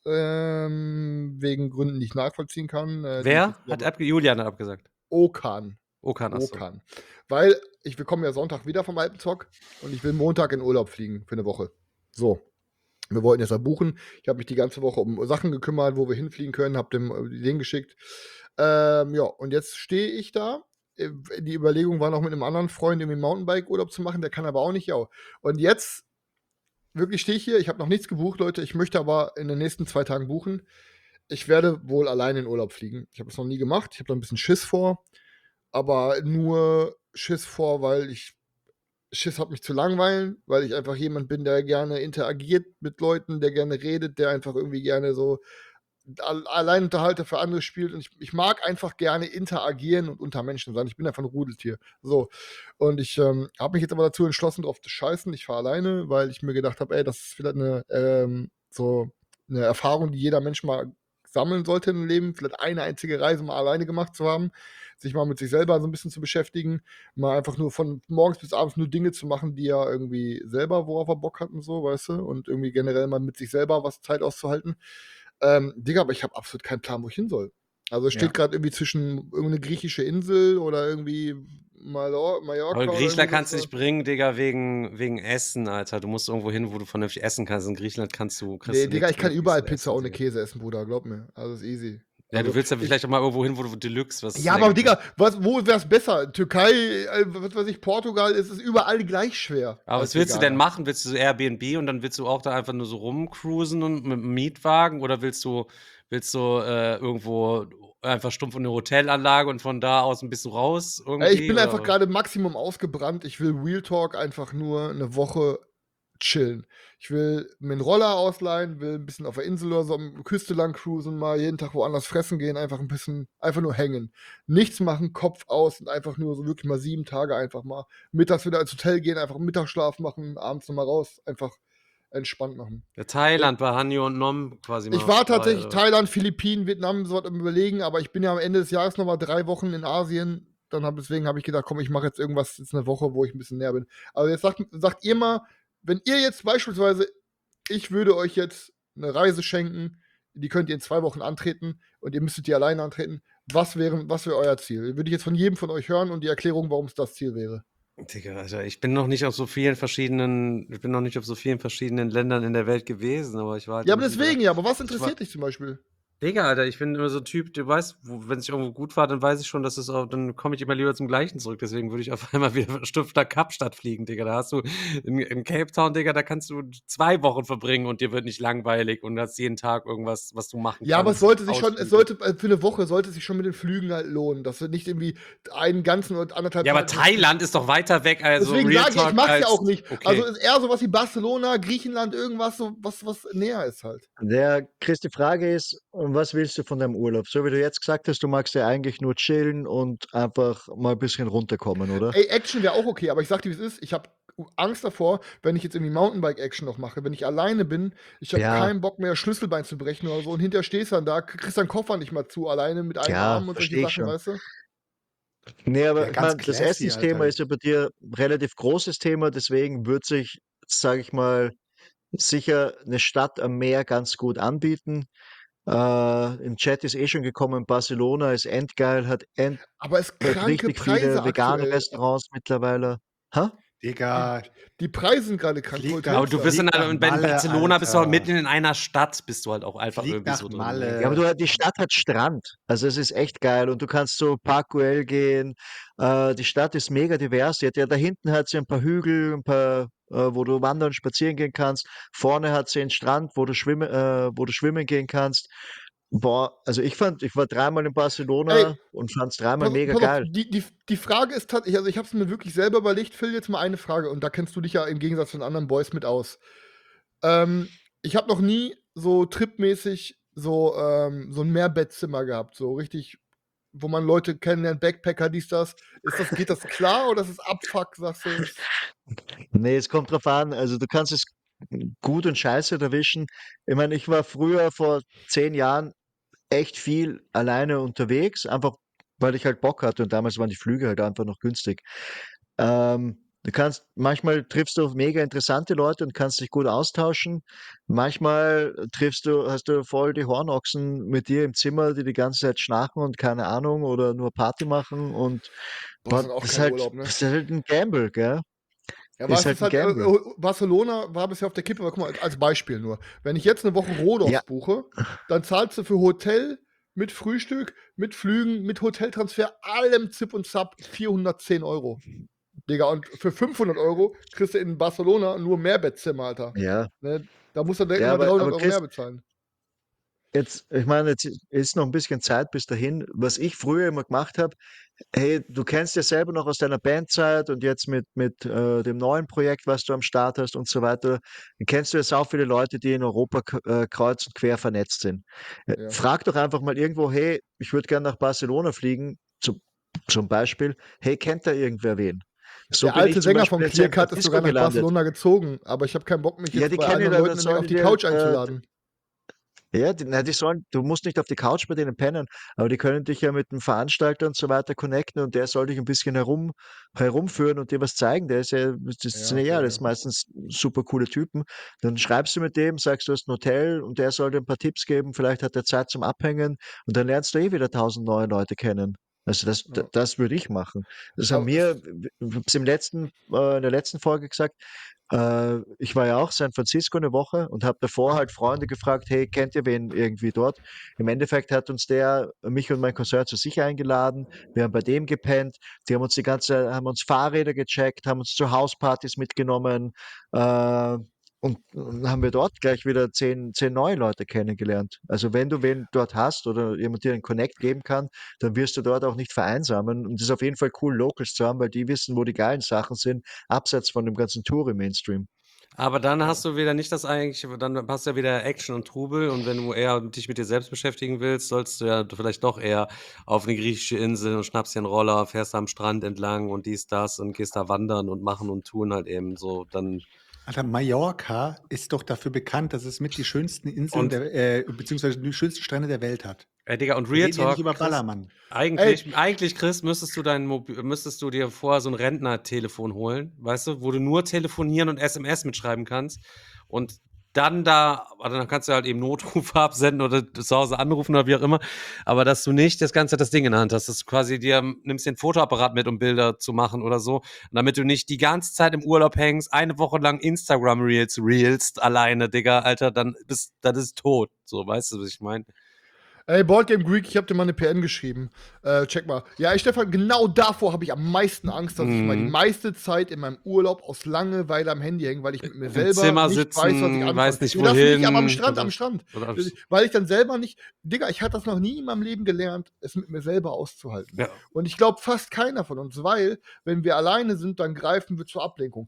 wegen Gründen, die ich nachvollziehen kann. wer? Julian hat abgesagt. Okan. Okan, achso. Okan. Weil wir kommen ja Sonntag wieder vom Alpenzock und ich will Montag in Urlaub fliegen für eine Woche. So. Wir wollten jetzt ja buchen. Ich habe mich die ganze Woche um Sachen gekümmert, wo wir hinfliegen können, habe dem den geschickt. Und jetzt stehe ich da. Die Überlegung war noch mit einem anderen Freund irgendwie Mountainbike-Urlaub zu machen, der kann aber auch nicht, ja. Und jetzt wirklich stehe ich hier, ich habe noch nichts gebucht, Leute. Ich möchte aber in den nächsten 2 Tagen buchen. Ich werde wohl alleine in Urlaub fliegen. Ich habe das noch nie gemacht. Ich habe da ein bisschen Schiss vor. Aber nur Schiss vor, weil ich Schiss habe, mich zu langweilen, weil ich einfach jemand bin, der gerne interagiert mit Leuten, der gerne redet, der einfach irgendwie gerne so Alleinunterhalter für andere spielt. Und ich mag einfach gerne interagieren und unter Menschen sein. Ich bin einfach ein Rudeltier. So. Und ich habe mich jetzt aber dazu entschlossen, drauf zu scheißen. Ich fahre alleine, weil ich mir gedacht habe, ey, das ist vielleicht eine Erfahrung, die jeder Mensch mal sammeln sollte im Leben. Vielleicht eine einzige Reise mal alleine gemacht zu haben. Sich mal mit sich selber so ein bisschen zu beschäftigen, mal einfach nur von morgens bis abends nur Dinge zu machen, die er irgendwie selber, worauf er Bock hat und so, weißt du, und irgendwie generell mal mit sich selber was Zeit auszuhalten. Digga, aber ich habe absolut keinen Plan, wo ich hin soll. Also es steht gerade irgendwie zwischen irgendeine griechische Insel oder irgendwie Mallorca. Aber oder Griechenland irgendwie kannst du so. nicht bringen, Digga, wegen Essen, Alter. Du musst irgendwo hin, wo du vernünftig essen kannst. In Griechenland kriegst Nee, du Digga, nichts ich kann überall vernünftiges Pizza ohne Essen, Käse essen, Bruder, glaub mir. Also ist easy. Ja, du Also, willst ja ich vielleicht auch mal irgendwo hin, wo du Deluxe was ja, aber länger Digga, wo wär's besser? Türkei, was weiß ich, Portugal, es ist überall gleich schwer Aber was als willst du denn Veganer. machen? Willst du so Airbnb und dann willst du auch da einfach nur so rumcruisen und mit 'm Mietwagen oder willst du irgendwo einfach stumpf in 'ne Hotelanlage und von da aus 'n bisschen raus Ey, ich irgendwie bin einfach oder? grade Maximum ausgebrannt. Ich will Real Talk einfach nur 'ne Woche chillen. Ich will mir 'n Roller ausleihen, will 'n bisschen auf der Insel oder so Küste lang cruisen, mal jeden Tag woanders fressen gehen, einfach 'n bisschen einfach nur hängen. Nichts machen, Kopf aus und einfach nur so wirklich mal 7 Tage einfach mal mittags wieder ins Hotel gehen, einfach Mittagsschlaf machen, abends noch mal raus, einfach entspannt machen. Ja, Ja, Thailand bei Hanjo und Nom quasi ich mal war frei, tatsächlich oder? Thailand, Philippinen, Vietnam, so was am Überlegen, aber ich bin ja am Ende des Jahres noch mal 3 Wochen in Asien. Deswegen habe ich gedacht: „Komm, ich mache jetzt irgendwas jetzt 'ne Woche, wo ich 'n bisschen näher bin.“ Also, jetzt sagt ihr mal, wenn ihr jetzt beispielsweise ich würde euch jetzt 'ne Reise schenken, die könnt ihr in 2 Wochen antreten und ihr müsstet die alleine antreten. Was wäre euer Ziel? Würde ich jetzt von jedem von euch hören und die Erklärung, warum's das Ziel wäre. Digga, Alter, ich bin noch nicht auf so vielen verschiedenen Ländern in der Welt gewesen, aber ich war halt Ja, aber immer wieder deswegen ja, aber was ich war interessiert dich zum Beispiel? Digga, Alter, ich bin immer so 'n Typ, du weißt, wenn es irgendwo gut war, dann weiß ich schon, dass es auch dann komme ich immer lieber zum Gleichen zurück. Deswegen würde ich auf einmal wieder stumpf nach Kapstadt fliegen, Digga. Da hast du in Cape Town, Digga, da kannst du 2 Wochen verbringen und dir wird nicht langweilig und hast jeden Tag irgendwas, was du machen Ja, aber es kannst, sollte sich schon Ausflüge. für 'ne Woche sollte es sich schon mit den Flügen halt lohnen, dass du nicht irgendwie einen ganzen oder 1,5 Ja, aber Tage Thailand ist doch weiter weg, also deswegen Real sage ich ja, ich Talk mag's ja auch als nicht. Also, okay. ist eher so was wie Barcelona, Griechenland, irgendwas so, was näher ist halt. Chris, die Frage ist, was willst du von deinem Urlaub? So wie du jetzt gesagt hast, du magst ja eigentlich nur chillen und einfach mal ein bisschen runterkommen, oder? Ey, Action wäre auch okay, aber ich sage dir, wie's ist, ich habe Angst davor, wenn ich jetzt irgendwie Mountainbike-Action noch mache, wenn ich alleine bin, ich habe Ja, keinen Bock mehr, das Schlüsselbein zu brechen oder so und hinterher stehst du dann da, kriegst deinen Koffer nicht mal zu, alleine mit einem ja, Arm und solche verstehe ich Sachen, schon. weißt du? Ne, aber Ja, ich ganz meine, das classy, Essensthema Alter. ist ja bei dir relativ großes Thema, deswegen wird sich, sage ich mal, sicher 'ne Stadt am Meer ganz gut anbieten. Im Chat ist eh schon gekommen, Barcelona ist endgeil, Aber es hat kranke richtig Preise viele vegane aktuell. Restaurants mittlerweile. Hä? Die Digga, die Preise sind grade krank, Aber du bist Hotels. in flieg nach in Malle, Barcelona bist du halt mitten Alter. in einer Stadt bist du halt auch einfach Flieg irgendwie nach so drin, ne? Ja, aber Malle. die Stadt hat Strand. Also, es ist echt geil und du kannst so Park Güell gehen. Die Stadt ist mega divers. Da hinten hat sie ein paar Hügel, ein paar, wo du wandern, spazieren gehen kannst. Vorne hat sie einen Strand, wo du schwimmen gehen kannst. Boah, also ich war dreimal in Ey, Barcelona und fand's dreimal mega pass auf, geil. die Frage ist tatsächlich, also, ich habe es mir wirklich selber überlegt, Phil, jetzt mal eine Frage und da kennst du dich ja im Gegensatz zu den anderen Boys mit aus. Ich habe noch nie so tripmäßig so 'n Mehrbettzimmer gehabt, so richtig, wo man Leute kennenlernt, Backpacker, dies, das. Geht das klar oder ist es Abfuck, sagst du, ist Ne, es kommt drauf an. Also, du kannst es gut und scheiße erwischen. Ich meine, ich war früher vor 10 Jahren echt viel alleine unterwegs, einfach weil ich halt Bock hatte und damals waren die Flüge halt einfach noch günstig. Du kannst manchmal triffst du auf mega interessante Leute und kannst dich gut austauschen. Manchmal hast du voll die Hornochsen mit dir im Zimmer, die ganze Zeit schnarchen und keine Ahnung oder nur Party machen und boah, ist boah, dann auch kein Urlaub, ne? das ist halt 'n Gamble, gell? Ja, Ist weißt du, halt es ist 'n halt, Gamble. Barcelona war bisher auf der Kippe, aber guck mal, als Beispiel nur. Wenn ich jetzt 'ne Woche Ja, Rhodos buche, dann zahlst du für Hotel mit Frühstück, mit Flügen, mit Hoteltransfer, allem Zip und Zap 410 €. Digga, und für 500 € kriegst du in Barcelona nur Mehrbettzimmer, Alter. ja. Ne? Da musst du direkt Ja, mal aber 300 € Chris, mehr bezahlen. ich meine, jetzt ist noch ein bisschen Zeit bis dahin. Was ich früher immer gemacht habe, hey, du kennst ja selber noch aus deiner Bandzeit und jetzt mit dem neuen Projekt, was du am Start hast und so weiter, kennst du ja sau viele Leute, die in Europa kreuz und quer vernetzt sind. Ja. Frag doch einfach mal irgendwo: „Hey, ich würde gerne nach Barcelona fliegen“, zum Beispiel. „Hey, kennt da irgendwer wen?“ So Der bin ich alte zum Sänger Beispiel von in San Clearcut ist sogar Francisco nach gelandet. Barcelona gezogen, aber ich habe keinen Bock, mich Ja, jetzt die bei kenne ich anderen da, Leuten auf die Couch einzuladen. ja, die sollen du musst nicht auf die Couch bei denen pennen, aber die können dich ja mit dem Veranstalter und so weiter connecten und der soll dich ein bisschen herumführen und dir was zeigen. Das Ja, sind ja okay, alles ja. meistens super coole Typen. Dann schreibst du mit dem, sagst, du hast 'n Hotel und der soll dir 'n paar Tipps geben, vielleicht hat er Zeit zum Abhängen und dann lernst du eh wieder 1.000 neue Leute kennen. Also Ja. das würde ich machen. Das haben Aber wir, ich habe es in der letzten Folge gesagt, ich war ja auch in San Francisco eine Woche und habe davor halt Freunde gefragt, hey, kennt ihr wen irgendwie dort? Im Endeffekt hat uns mich und mein Cousin zu sich eingeladen. Wir haben bei dem gepennt. Die haben uns Fahrräder gecheckt, haben uns zu Hauspartys mitgenommen. Und dann haben wir dort gleich wieder 10 neue Leute kennengelernt. Also wenn du wen dort hast oder jemand dir einen Connect geben kann, dann wirst du dort auch nicht vereinsamen. Und es ist auf jeden Fall cool, Locals zu haben, weil die wissen, wo die geilen Sachen sind, abseits von dem ganzen Touri-Mainstream. Aber dann hast du wieder nicht das eigentlich, dann hast du ja wieder Action und Trubel und wenn du eher dich mit dir selbst beschäftigen willst, sollst du ja vielleicht doch eher auf eine griechische Insel und schnappst dir einen Roller, fährst am Strand entlang und dies, das und gehst da wandern und machen und tun halt eben so. Dann Alter, Mallorca ist doch dafür bekannt, dass es mit die schönsten Inseln und beziehungsweise die schönsten Strände der Welt hat. Digga, und Wir Real reden ja nicht Talk, über Chris, Ballermann. ey, eigentlich, Chris, müsstest du dir vorher so ein Rentnertelefon holen, weißt du, wo du nur telefonieren und SMS mitschreiben kannst und dann dann kannst du halt eben Notrufe absenden oder zu Hause anrufen oder wie auch immer, aber dass du nicht das Ding in der Hand hast, dass du quasi nimmst den Fotoapparat mit, um Bilder zu machen oder so, und damit du nicht die ganze Zeit im Urlaub hängst, eine Woche lang Instagram reelst alleine, Digga, Alter, das ist tot, so, weißt du, was ich meine? Ey, Boardgame Greek, ich habe dir mal eine PN geschrieben. Check mal. Ja, ey, Stefan, genau davor habe ich am meisten Angst, dass ich mal die meiste Zeit in meinem Urlaub aus Langeweile am Handy hänge, weil ich mit mir Im selber Zimmer nicht weiß, was ich sitzen, anfange. weiß nicht Nee, das nicht, aber am wohin. Strand, am Oder, Strand. oder, Weil ich dann selber nicht, Digga, ich hatte das noch nie in meinem Leben gelernt, es mit mir selber auszuhalten. ja. Und ich glaube fast keiner von uns, weil, wenn wir alleine sind, dann greifen wir zur Ablenkung.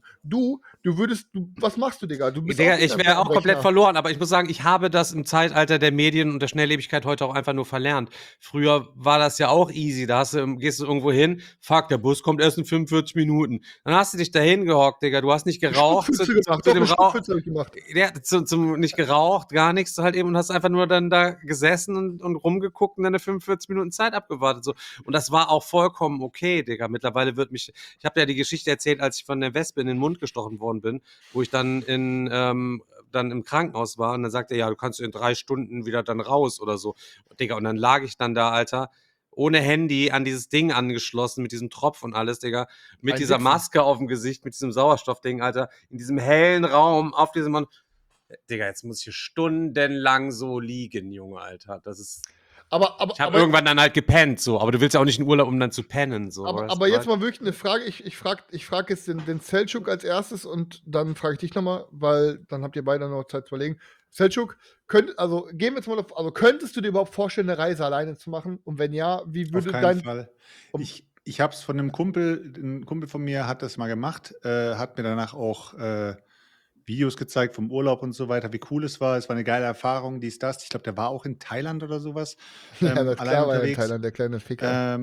Was machst du, Digga? Du bist Digga, auch ich am wäre auch komplett Rechner. verloren, aber ich muss sagen, ich habe das im Zeitalter der Medien und der Schnelllebigkeit heute auch einfach nur verlernt. Früher war das ja auch easy. Gehst du irgendwo hin, fuck, der Bus kommt erst in 45 Minuten. Dann hast du dich dahin gehockt, Digga. Du hast nicht geraucht Stupfütze gemacht. zu Doch, dem eine Rauch. Stupfütze habe ich gemacht. Ja, nicht geraucht, gar nichts halt eben und hast einfach nur dann da gesessen und rumgeguckt und deine 45 Minuten Zeit abgewartet. So. Und das war auch vollkommen okay, Digga. Mittlerweile ich habe ja die Geschichte erzählt, als ich von der Wespe in den Mund gestochen worden bin, wo ich dann dann im Krankenhaus war und dann sagte er, ja, du kannst in 3 Stunden wieder dann raus oder so. Digga, und dann lag ich dann da, Alter, ohne Handy an dieses Ding angeschlossen, mit diesem Tropf und alles, Digga, mit Ein dieser Wichsen. Maske auf dem Gesicht, mit diesem Sauerstoffding, Alter, in diesem hellen Raum, auf diesem Digga, jetzt muss ich hier stundenlang so liegen, Junge, Alter. Ich habe irgendwann dann halt gepennt, so, aber du willst ja auch nicht in Urlaub, um dann zu pennen, so. aber jetzt mal wirklich eine Frage. Ich frag jetzt den Selçuk als erstes und dann frage ich dich nochmal, weil dann habt ihr beide noch Zeit zu überlegen. Selçuk, gehen wir jetzt mal auf, also könntest du dir überhaupt vorstellen, eine Reise alleine zu machen? Und wenn ja, wie würde Auf keinen Fall. Ich habe es von einem Kumpel, ein Kumpel von mir hat das mal gemacht, hat mir danach auch Videos gezeigt vom Urlaub und so weiter, wie cool es war. Es war eine geile Erfahrung, dies, das. Ich glaube, der war auch in Thailand oder sowas. Ja, das allein klar war ja in unterwegs. Thailand, der kleine Ficker.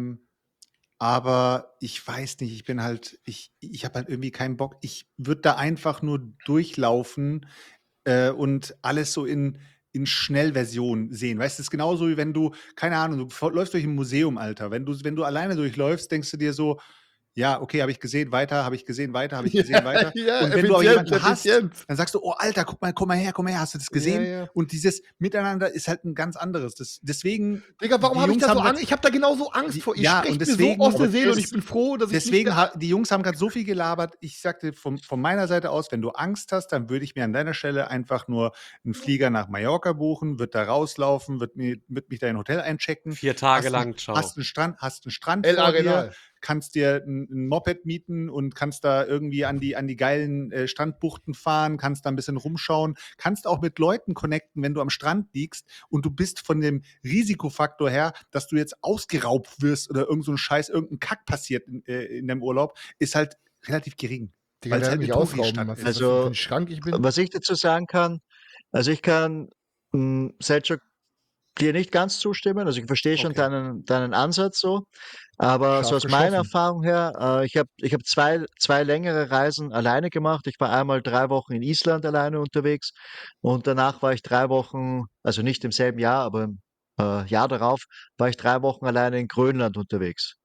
Aber ich weiß nicht, ich bin halt, ich habe halt irgendwie keinen Bock. Ich würde da einfach nur durchlaufen und alles so in Schnellversion sehen. Weißt du, es ist genauso wie wenn du, keine Ahnung, du läufst durch ein Museum, Alter. Wenn du alleine durchläufst, denkst du dir so, ja, okay, habe ich gesehen, weiter, habe ich gesehen, weiter, habe ich gesehen, weiter. Ja, Und wenn du aber jemanden hast, effizient. dann sagst du, oh Alter, komm mal her, hast du das gesehen? Ja, ja. Und dieses Miteinander ist halt ein ganz anderes. Deswegen, Digga, warum die habe ich Jungs da so haben Angst? Ich habe da genauso Angst vor. Ihr ja, sprecht und mir so deswegen- aus der aber Seele und das- ich bin froh, dass ich Deswegen, nicht die Jungs haben gerade so viel gelabert. Ich sagte von meiner Seite aus, wenn du Angst hast, dann würde ich mir an deiner Stelle einfach nur einen Flieger nach Mallorca buchen, würde da rauslaufen, würde mich da in ein Hotel einchecken. 4 Tage lang, ciao. Hast einen Strand El vor dir, Arenal. kannst dir ein Moped mieten und kannst da irgendwie an die geilen Strandbuchten fahren, kannst da ein bisschen rumschauen, kannst auch mit Leuten connecten, wenn du am Strand liegst und du bist von dem Risikofaktor her, dass du jetzt ausgeraubt wirst oder irgend so ein Scheiß, irgendein Kack passiert in deinem Urlaub, ist halt relativ gering. Digga, Weil's der halt hat mich eine ausrauben. Touri-Stadt Was ist. ist das Also, für ein Schrank ich bin? Was ich dazu sagen kann, also ich kann Selçuk dir nicht ganz zustimmen. Also ich verstehe schon Okay. deinen Ansatz so. Aber so Scharf aus meiner geschossen. Erfahrung her, ich hab zwei längere Reisen alleine gemacht. Ich war einmal 3 Wochen in Island alleine unterwegs und danach war ich 3 Wochen, also nicht im selben Jahr, aber im Jahr darauf, war ich 3 Wochen alleine in Grönland unterwegs.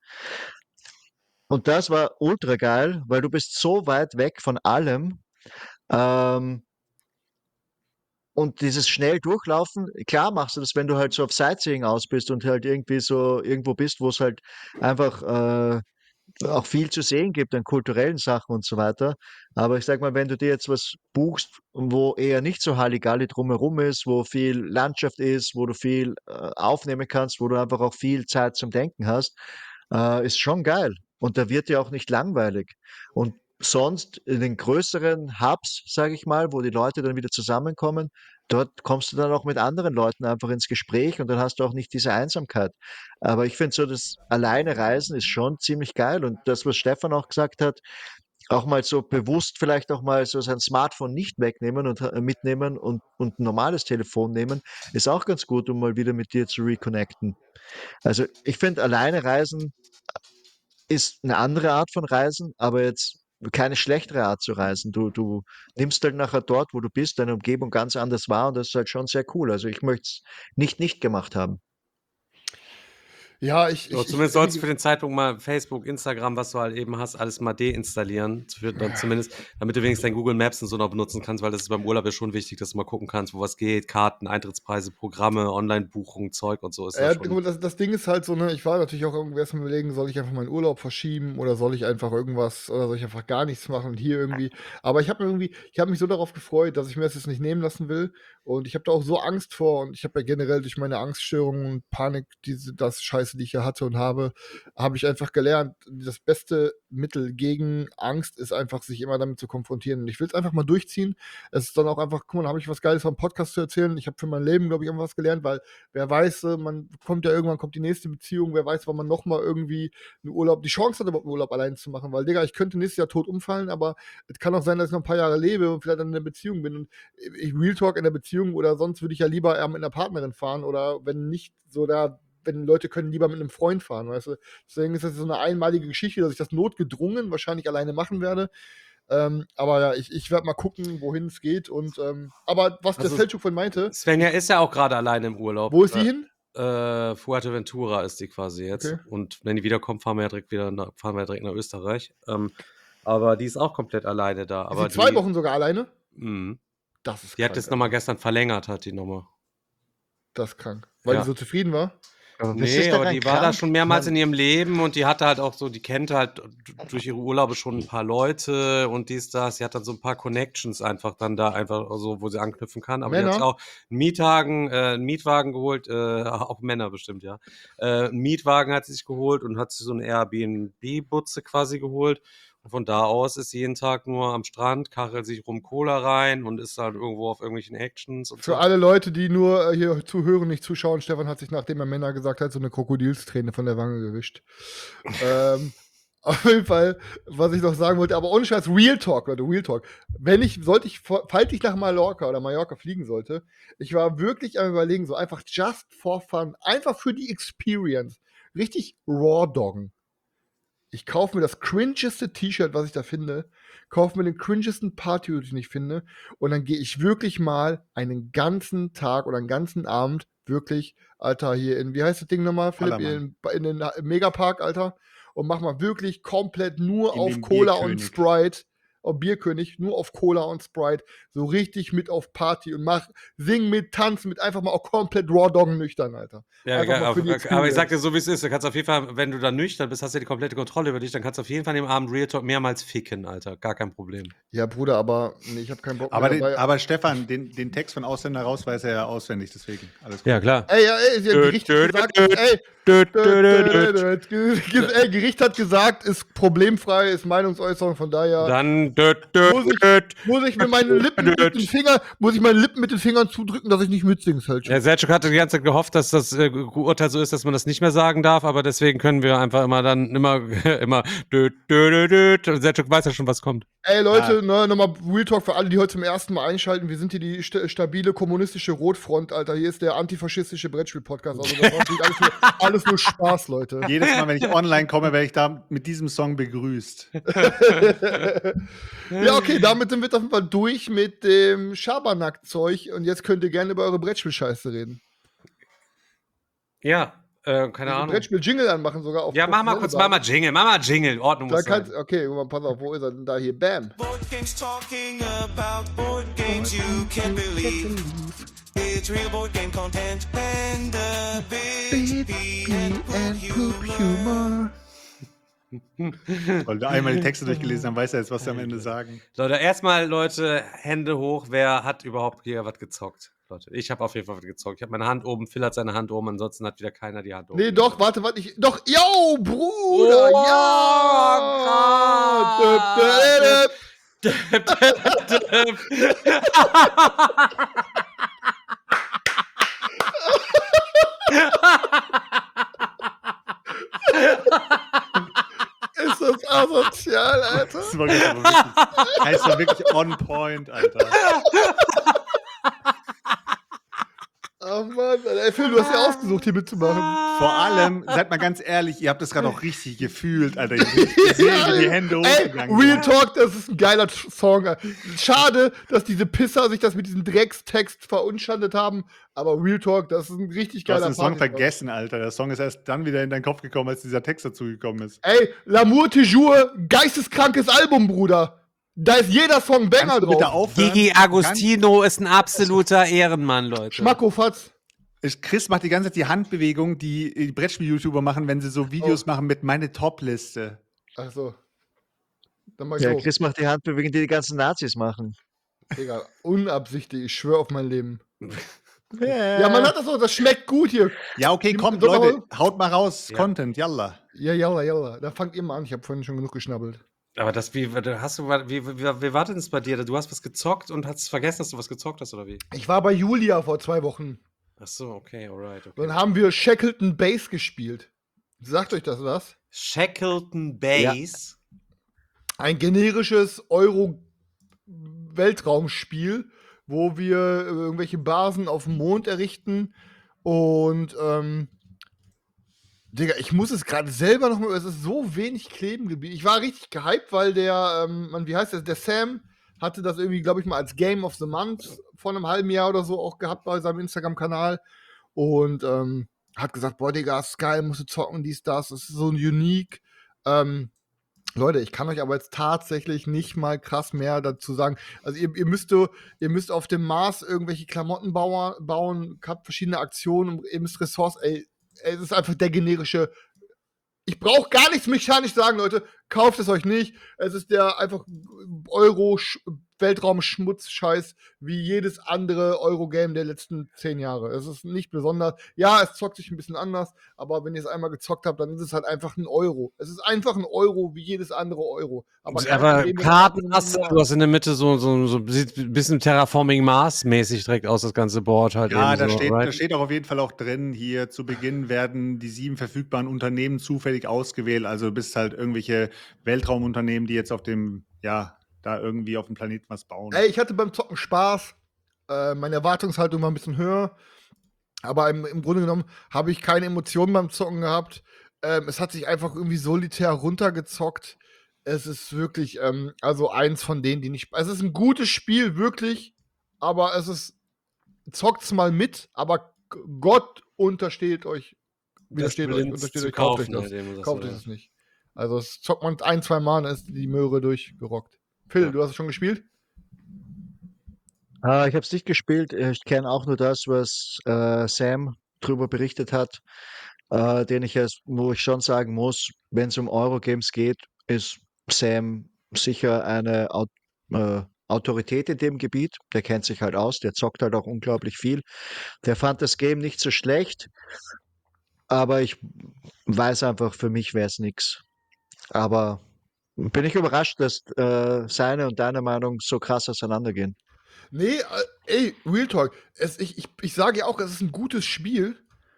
Und das war ultra geil, weil du bist so weit weg von allem. Ähm, Und dieses schnell durchlaufen, klar machst du das, wenn du halt so auf Sightseeing aus bist und halt irgendwie so irgendwo bist, wo es halt einfach auch viel zu sehen gibt an kulturellen Sachen und so weiter. Aber ich sag mal, wenn du dir jetzt was buchst, wo eher nicht so Halligalli drumherum ist, wo viel Landschaft ist, wo du viel aufnehmen kannst, wo du einfach auch viel Zeit zum Denken hast, ist schon geil. Und da wird dir auch nicht langweilig. Und sonst in den größeren Hubs, sage ich mal, wo die Leute dann wieder zusammenkommen, dort kommst du dann auch mit anderen Leuten einfach ins Gespräch und dann hast du auch nicht diese Einsamkeit. Aber ich finde so, das alleine Reisen ist schon ziemlich geil. Und das, was Stefan auch gesagt hat, auch mal so bewusst vielleicht auch mal so sein Smartphone nicht wegnehmen und mitnehmen und ein normales Telefon nehmen, ist auch ganz gut, um mal wieder mit dir zu reconnecten. Also ich finde, alleine reisen ist eine andere Art von Reisen, aber jetzt keine schlechtere Art zu reisen. Du nimmst halt nachher dort, wo du bist, deine Umgebung ganz anders wahr und das ist halt schon sehr cool. Also ich möchte es nicht gemacht haben. Ja, So, zumindest sollst du für den Zeitpunkt mal Facebook, Instagram, was du halt eben hast, alles mal deinstallieren. Zumindest, damit du wenigstens dein Google Maps und so noch benutzen kannst, weil das ist beim Urlaub ja schon wichtig, dass du mal gucken kannst, wo was geht, Karten, Eintrittspreise, Programme, Online-Buchungen, Zeug und so ist Ja, das schon. das Ding ist halt so, ne, ich war natürlich auch irgendwie erst mal überlegen, soll ich einfach meinen Urlaub verschieben oder soll ich einfach irgendwas oder soll ich einfach gar nichts machen und hier irgendwie. Aber ich habe mich so darauf gefreut, dass ich mir das jetzt nicht nehmen lassen will. Und ich habe da auch so Angst vor und ich habe ja generell durch meine Angststörungen und Panik, das Scheiße, die ich hier hatte und habe ich einfach gelernt, das beste Mittel gegen Angst ist einfach, sich immer damit zu konfrontieren. Und ich will es einfach mal durchziehen. Es ist dann auch einfach, guck mal, da habe ich was Geiles vom Podcast zu erzählen. Ich habe für mein Leben, glaube ich, irgendwas gelernt, weil wer weiß, man kommt ja irgendwann, kommt die nächste Beziehung, wer weiß, wann man nochmal irgendwie die Chance hat, überhaupt einen Urlaub allein zu machen, weil, Digga, ich könnte nächstes Jahr tot umfallen, aber es kann auch sein, dass ich noch ein paar Jahre lebe und vielleicht dann in einer Beziehung bin und ich Real Talk in der Beziehung oder sonst würde ich ja lieber eher mit einer Partnerin fahren oder wenn nicht so wenn Leute können lieber mit einem Freund fahren, weißt du. Deswegen ist das so eine einmalige Geschichte, dass ich das notgedrungen wahrscheinlich alleine machen werde. Aber ja, ich werde mal gucken, wohin es geht. Und aber was der Selçuk von meinte. Svenja ist ja auch gerade alleine im Urlaub. Wo ist sie hin? Fuerteventura ist die quasi jetzt. Okay. Und wenn die wiederkommt, fahren wir ja direkt nach Österreich. Aber die ist auch komplett alleine da. Aber ist sie 2 Wochen sogar alleine? Das ist krank. Die hat das nochmal gestern verlängert, hat die nochmal. Das ist krank. Weil die so zufrieden war? Nee, aber die war da schon mehrmals in ihrem Leben und die hatte halt auch so, die kennt halt durch ihre Urlaube schon ein paar Leute und dies, das. Sie hat dann so ein paar Connections einfach dann da einfach so, wo sie anknüpfen kann. Aber die hat sich auch einen Mietwagen geholt, auch Männer bestimmt, ja. Einen Mietwagen hat sie sich geholt und hat sich so eine Airbnb-Butze quasi geholt. Und von da aus ist sie jeden Tag nur am Strand, kachelt sich rum Cola rein und ist halt irgendwo auf irgendwelchen Actions. Und Für alle Leute, die nur hier zuhören, nicht zuschauen, Stefan hat sich, nachdem er Männer gesagt hat, so eine Krokodilsträne von der Wange gewischt. Auf jeden Fall, was ich noch sagen wollte, aber ohne Scheiß, Real Talk, Leute, Real Talk. Falls ich nach Mallorca fliegen sollte, ich war wirklich am Überlegen, so einfach just for fun, einfach für die Experience, richtig raw doggen. Ich kaufe mir das cringeste T-Shirt, was ich da finde, kaufe mir den cringesten Partyhut, den ich finde, und dann gehe ich wirklich mal einen ganzen Tag oder einen ganzen Abend wirklich, Alter, hier wie heißt das Ding nochmal, Philipp? In den Megapark, Alter, und mach mal wirklich komplett nur auf Cola und Sprite. Bierkönig, nur auf Cola und Sprite, so richtig mit auf Party und sing mit, tanz mit, einfach mal auch komplett raw doggen nüchtern, Alter. Ja, aber ich sag dir so, wie es ist, du kannst auf jeden Fall, wenn du dann nüchtern bist, hast du ja die komplette Kontrolle über dich, dann kannst du auf jeden Fall im Abend Real Talk mehrmals ficken, Alter, gar kein Problem. Ja, Bruder, aber nee, ich habe keinen Bock mehr. Aber Stefan, den Text von Ausländer raus weiß er ja auswendig, deswegen alles gut. Ja, klar. Gericht hat gesagt, ist problemfrei, ist Meinungsäußerung, von daher. Dann muss ich meine Lippen mit den Fingern zudrücken, dass ich nicht mitsingen soll. Ja, Selçuk hatte die ganze Zeit gehofft, dass das Urteil so ist, dass man das nicht mehr sagen darf, aber deswegen können wir einfach immer Selçuk weiß ja schon, was kommt. Ey Leute, nochmal Real Talk für alle, die heute zum ersten Mal einschalten. Wir sind hier die stabile kommunistische Rotfront, Alter. Hier ist der antifaschistische Brettspiel-Podcast. Also das ist alles nur Spaß, Leute. Jedes Mal, wenn ich online komme, werde ich da mit diesem Song begrüßt. Ja, okay, damit sind wir auf jeden Fall durch mit dem Schabernack-Zeug und jetzt könnt ihr gerne über eure Brettspiel-Scheiße reden. Ja, Keine Ahnung. Brettspiel-Jingle anmachen sogar auf Ja, mach mal kurz, mach mal Jingle. Ordnung Da muss sein. kannst, okay, guck mal, pass auf, wo ist er denn da hier? Bam. Board games talking about board games you can't believe. It's real board game content and a bit and poop humor. Weil du einmal die Texte durchgelesen haben, weiß er jetzt, was sie am Ende sagen. Leute, erstmal, Leute, Hände hoch. Wer hat überhaupt hier was gezockt? Leute, ich habe auf jeden Fall was gezockt. Ich habe meine Hand oben, Phil hat seine Hand oben, ansonsten hat wieder keiner die Hand oben. Nee, doch, warte, doch, yo, Bruder, Ist das asozial, Alter? Das war wirklich on point, Alter. Oh Mann, ey, Phil, du hast ja ausgesucht, hier mitzumachen. Vor allem, seid mal ganz ehrlich, ihr habt das gerade auch richtig gefühlt, Alter. Ich sehe, wie die Hände hochgegangen Real Talk, das ist ein geiler Song. Schade, dass diese Pisser sich das mit diesem Dreckstext verunschandet haben, aber Real Talk, das ist ein richtig Du hast geiler den Song Party-Song. vergessen, Alter. Der Song ist erst dann wieder in deinen Kopf gekommen, als dieser Text dazugekommen ist. Ey, L'amour toujours, geisteskrankes Album, Bruder. Da ist jeder Song Banger Kannst du bitte drauf. aufhören? Gigi Agostino ist ein absoluter Ehrenmann, Leute. Schmackofatz. Chris macht die ganze Zeit die Handbewegung, die Brettspiel-YouTuber machen, wenn sie so Videos machen mit meine Top-Liste. Achso. Dann mach ich Ja, so. Chris macht die Handbewegung, die ganzen Nazis machen. Egal, unabsichtlich, ich schwöre auf mein Leben. Ja, man hat das so, das schmeckt gut hier. Ja, okay, kommt, Soll Leute, mal- haut mal raus. Ja. Content, yalla. Ja, jalla. Da fangt ihr mal an, ich habe vorhin schon genug geschnabbelt. Aber wie war denn das bei dir? Du hast was gezockt und hast vergessen, dass du was gezockt hast, oder wie? Ich war bei Julia vor 2 Wochen. Ach so, okay, alright. Okay. Dann haben wir Shackleton Base gespielt. Sagt euch das was? Shackleton Base. Ein generisches Euro-Weltraumspiel, wo wir irgendwelche Basen auf dem Mond errichten. Und, Digga, ich muss es gerade selber noch mal, es ist so wenig kleben geblieben. Ich war richtig gehypt, weil der, wie heißt der Sam hatte das irgendwie, glaube ich, mal als Game of the Month vor einem halben Jahr oder so auch gehabt bei seinem Instagram-Kanal. Und hat gesagt, boah, Digga, ist geil, musst du zocken, dies, das ist so unique. Leute, ich kann euch aber jetzt tatsächlich nicht mal krass mehr dazu sagen. Also ihr müsst auf dem Mars irgendwelche Klamotten bauen, habt verschiedene Aktionen, ihr müsst Ressourcen, es ist einfach der generische. Ich brauche gar nichts mechanisch sagen, Leute. Kauft es euch nicht. Es ist der einfach Weltraum-Schmutz-Scheiß wie jedes andere Eurogame der letzten 10 Jahre. Es ist nicht besonders. Ja, es zockt sich ein bisschen anders, aber wenn ihr es einmal gezockt habt, dann ist es halt einfach ein Euro. Es ist einfach ein Euro wie jedes andere Euro. Aber Karten Karten hast du hast in der Mitte so sieht ein bisschen Terraforming Mars-mäßig direkt aus, das ganze Board halt. Ja, eben da so, steht, right? da steht auch auf jeden Fall auch drin, hier zu Beginn werden die 7 verfügbaren Unternehmen zufällig ausgewählt. Also du bist halt irgendwelche Weltraumunternehmen, die jetzt auf dem, ja, da irgendwie auf dem Planeten was bauen. Ey, ich hatte beim Zocken Spaß. Meine Erwartungshaltung war ein bisschen höher. Aber im Grunde genommen habe ich keine Emotionen beim Zocken gehabt. Es hat sich einfach irgendwie solitär runtergezockt. Es ist wirklich, also eins von denen, die nicht. Es ist ein gutes Spiel, wirklich. Aber es ist. Zockt's mal mit, aber Gott untersteht euch. Widersteht euch, untersteht euch, kauft euch das. Kauft euch das nicht. Also, es zockt man 1-2 Mal, dann ist die Möhre durchgerockt. Phil, Ja. du hast es schon gespielt? Ich habe es nicht gespielt. Ich kenne auch nur das, was Sam drüber berichtet hat, wo ich schon sagen muss, wenn es um Eurogames geht, ist Sam sicher eine Autorität in dem Gebiet. Der kennt sich halt aus, der zockt halt auch unglaublich viel. Der fand das Game nicht so schlecht, aber ich weiß einfach, für mich wäre es nichts. Aber bin ich überrascht, dass seine und deine Meinung so krass auseinandergehen. Nee, ey, Real Talk. Ich sage ja auch, es ist ein gutes Spiel.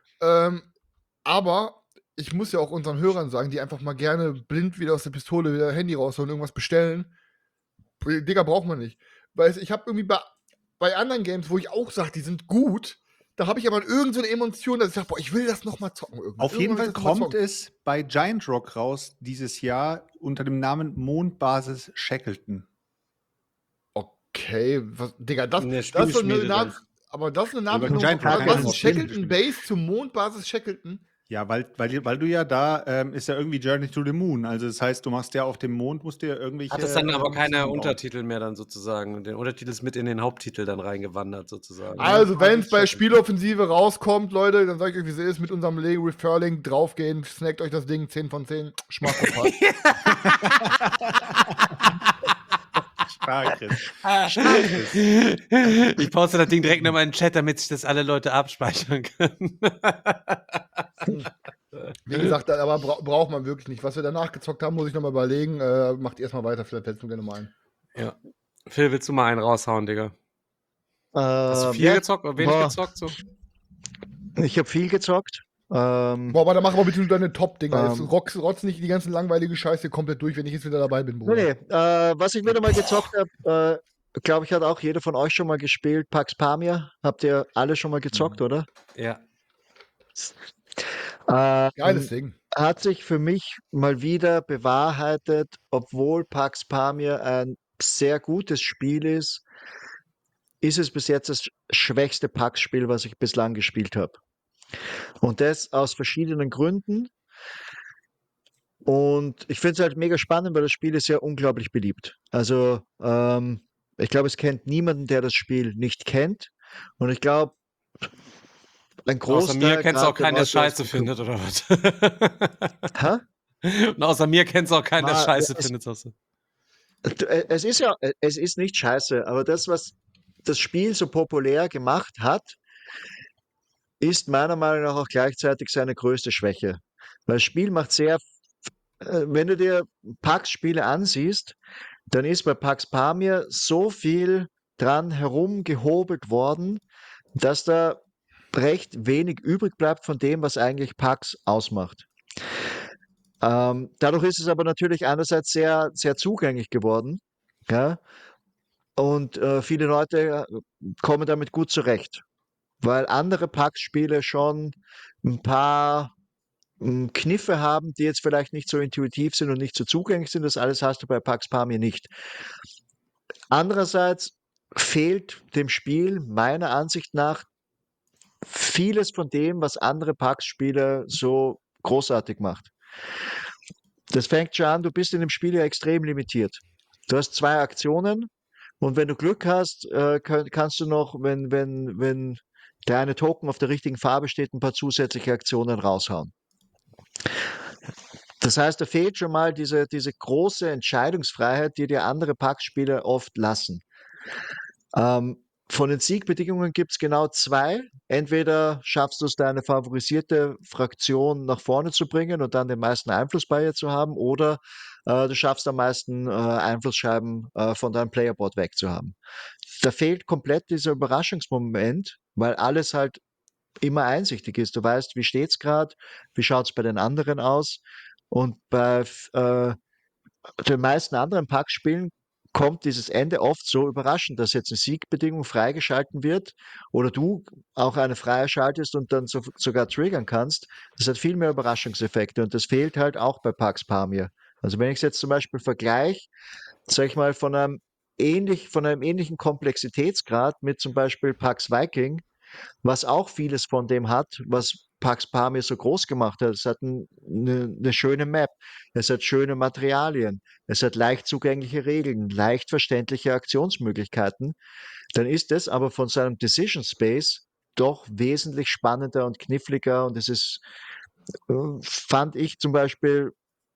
Aber ich muss ja auch unseren Hörern sagen, die einfach mal gerne blind wieder aus der Pistole wieder Handy rausholen und irgendwas bestellen. Digga, braucht man nicht. Weil ich habe irgendwie bei anderen Games, wo ich auch sage, die sind gut, da habe ich aber irgend so eine Emotion, dass ich sage, boah, ich will das nochmal zocken. Auf jeden Fall kommt es bei Giant Rock raus dieses Jahr unter dem Namen Mondbasis Shackleton. Okay, Digga, das In der ist so eine Spieleschmiede Name. dann. Aber das ist eine Aber Name. Giant Rock Was kann ist man Shackleton bestimmt. Base zur Mondbasis Shackleton? Ja, weil du ja da, ist ja irgendwie Journey to the Moon. Also das heißt, du machst ja auf dem Mond, musst du ja irgendwelche Hat es dann aber keine zusammenbauen. Untertitel mehr dann sozusagen? Der Untertitel ist mit in den Haupttitel dann reingewandert sozusagen. Also, wenn es bei checken. Spieloffensive rauskommt, Leute, dann sage ich euch, wie es ist, mit unserem Lego Referring draufgehen, snackt euch das Ding 10 von 10, Schmack und Pass. Stark, Chris. Ich poste das Ding direkt nochmal in den Chat, damit sich das alle Leute abspeichern können. Wie gesagt, aber braucht man wirklich nicht. Was wir danach gezockt haben, muss ich nochmal überlegen. Macht erstmal weiter, vielleicht fällst du gerne mal ein. Ja. Phil, willst du mal einen raushauen, Digga? Hast du viel Ja, gezockt oder wenig boah. gezockt? So? Ich habe viel gezockt. Boah, aber dann mach aber bitte nur deine Top-Dinger. Jetzt Ähm. rotz nicht die ganzen langweilige Scheiße komplett durch, wenn ich jetzt wieder dabei bin, Bruder. Nee, was ich wieder mal gezockt habe, glaube ich, hat auch jeder von euch schon mal gespielt. Pax Pamir. Habt ihr alle schon mal gezockt, oder? Ja. Geiles Ding. Hat sich für mich mal wieder bewahrheitet, obwohl Pax Pamir ein sehr gutes Spiel ist es bis jetzt das schwächste Pax-Spiel, was ich bislang gespielt habe. Und das aus verschiedenen Gründen. Und ich finde es halt mega spannend, weil das Spiel ist ja unglaublich beliebt. Also, ich glaube, es kennt niemanden, der das Spiel nicht kennt. Und ich glaube, ein Außer mir Großteil kennt es auch grad der keinen, der Leute aus Scheiße dem findet, oder was? Hä? Und außer mir kennt es auch keinen, der Ma, Scheiße es- findet. Sagst du. Es ist nicht scheiße, aber das, was das Spiel so populär gemacht hat, ist meiner Meinung nach auch gleichzeitig seine größte Schwäche. Weil das Spiel macht wenn du dir Pax-Spiele ansiehst, dann ist bei Pax Pamir so viel dran herumgehobelt worden, dass da recht wenig übrig bleibt von dem, was eigentlich Pax ausmacht. Dadurch ist es aber natürlich einerseits sehr, sehr zugänglich geworden, ja, und viele Leute kommen damit gut zurecht, weil andere Pax-Spiele schon ein paar Kniffe haben, die jetzt vielleicht nicht so intuitiv sind und nicht so zugänglich sind. Das alles hast du bei Pax Pamir nicht. Andererseits fehlt dem Spiel meiner Ansicht nach vieles von dem, was andere Pax-Spiele so großartig macht. Das fängt schon an, du bist in dem Spiel ja extrem limitiert. Du hast 2 Aktionen und wenn du Glück hast, kannst du noch, wenn der eine Token auf der richtigen Farbe steht, ein paar zusätzliche Aktionen raushauen. Das heißt, da fehlt schon mal diese große Entscheidungsfreiheit, die dir andere Pax-Spiele oft lassen. Von den Siegbedingungen gibt es genau 2. Entweder schaffst du es, deine favorisierte Fraktion nach vorne zu bringen und dann den meisten Einfluss bei ihr zu haben, oder du schaffst am meisten Einflussscheiben von deinem Playerboard wegzuhaben. Da fehlt komplett dieser Überraschungsmoment, weil alles halt immer einsichtig ist. Du weißt, wie steht's gerade, wie schaut's bei den anderen aus. Und bei den meisten anderen Pack-Spielen kommt dieses Ende oft so überraschend, dass jetzt eine Siegbedingung freigeschalten wird oder du auch eine freischaltest und dann sogar triggern kannst. Das hat viel mehr Überraschungseffekte und das fehlt halt auch bei Pax Pamir. Also wenn ich es jetzt zum Beispiel vergleiche, sag ich mal, von einem ähnlichen Komplexitätsgrad mit zum Beispiel Pax Viking, was auch vieles von dem hat, was Pax Pamir so groß gemacht hat. Es hat eine schöne Map, es hat schöne Materialien, es hat leicht zugängliche Regeln, leicht verständliche Aktionsmöglichkeiten. Dann ist es aber von seinem Decision Space doch wesentlich spannender und kniffliger und es ist, fand ich zum Beispiel,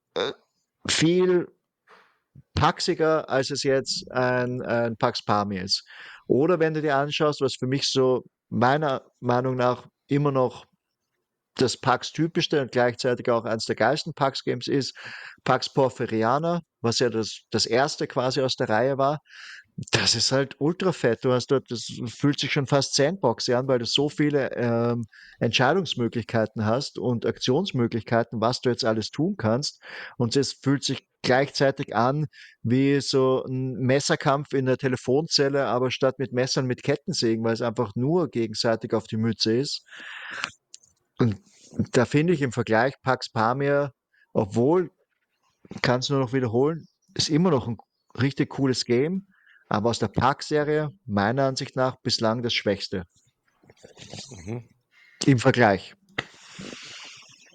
viel paxiger, als es jetzt ein Pax Pamir ist. Oder wenn du dir anschaust, was für mich so meiner Meinung nach immer noch das Pax-typischste und gleichzeitig auch eines der geilsten Pax-Games ist, Pax Porphyriana, was ja das erste quasi aus der Reihe war. Das ist halt ultra fett. Du hast dort, das fühlt sich schon fast Sandbox an, weil du so viele Entscheidungsmöglichkeiten hast und Aktionsmöglichkeiten, was du jetzt alles tun kannst. Und es fühlt sich gleichzeitig an wie so ein Messerkampf in der Telefonzelle, aber statt mit Messern mit Kettensägen, weil es einfach nur gegenseitig auf die Mütze ist. Und da finde ich im Vergleich Pax Pamir, obwohl, kann es nur noch wiederholen, ist immer noch ein richtig cooles Game, aber aus der Pax-Serie meiner Ansicht nach bislang das Schwächste. Im Vergleich.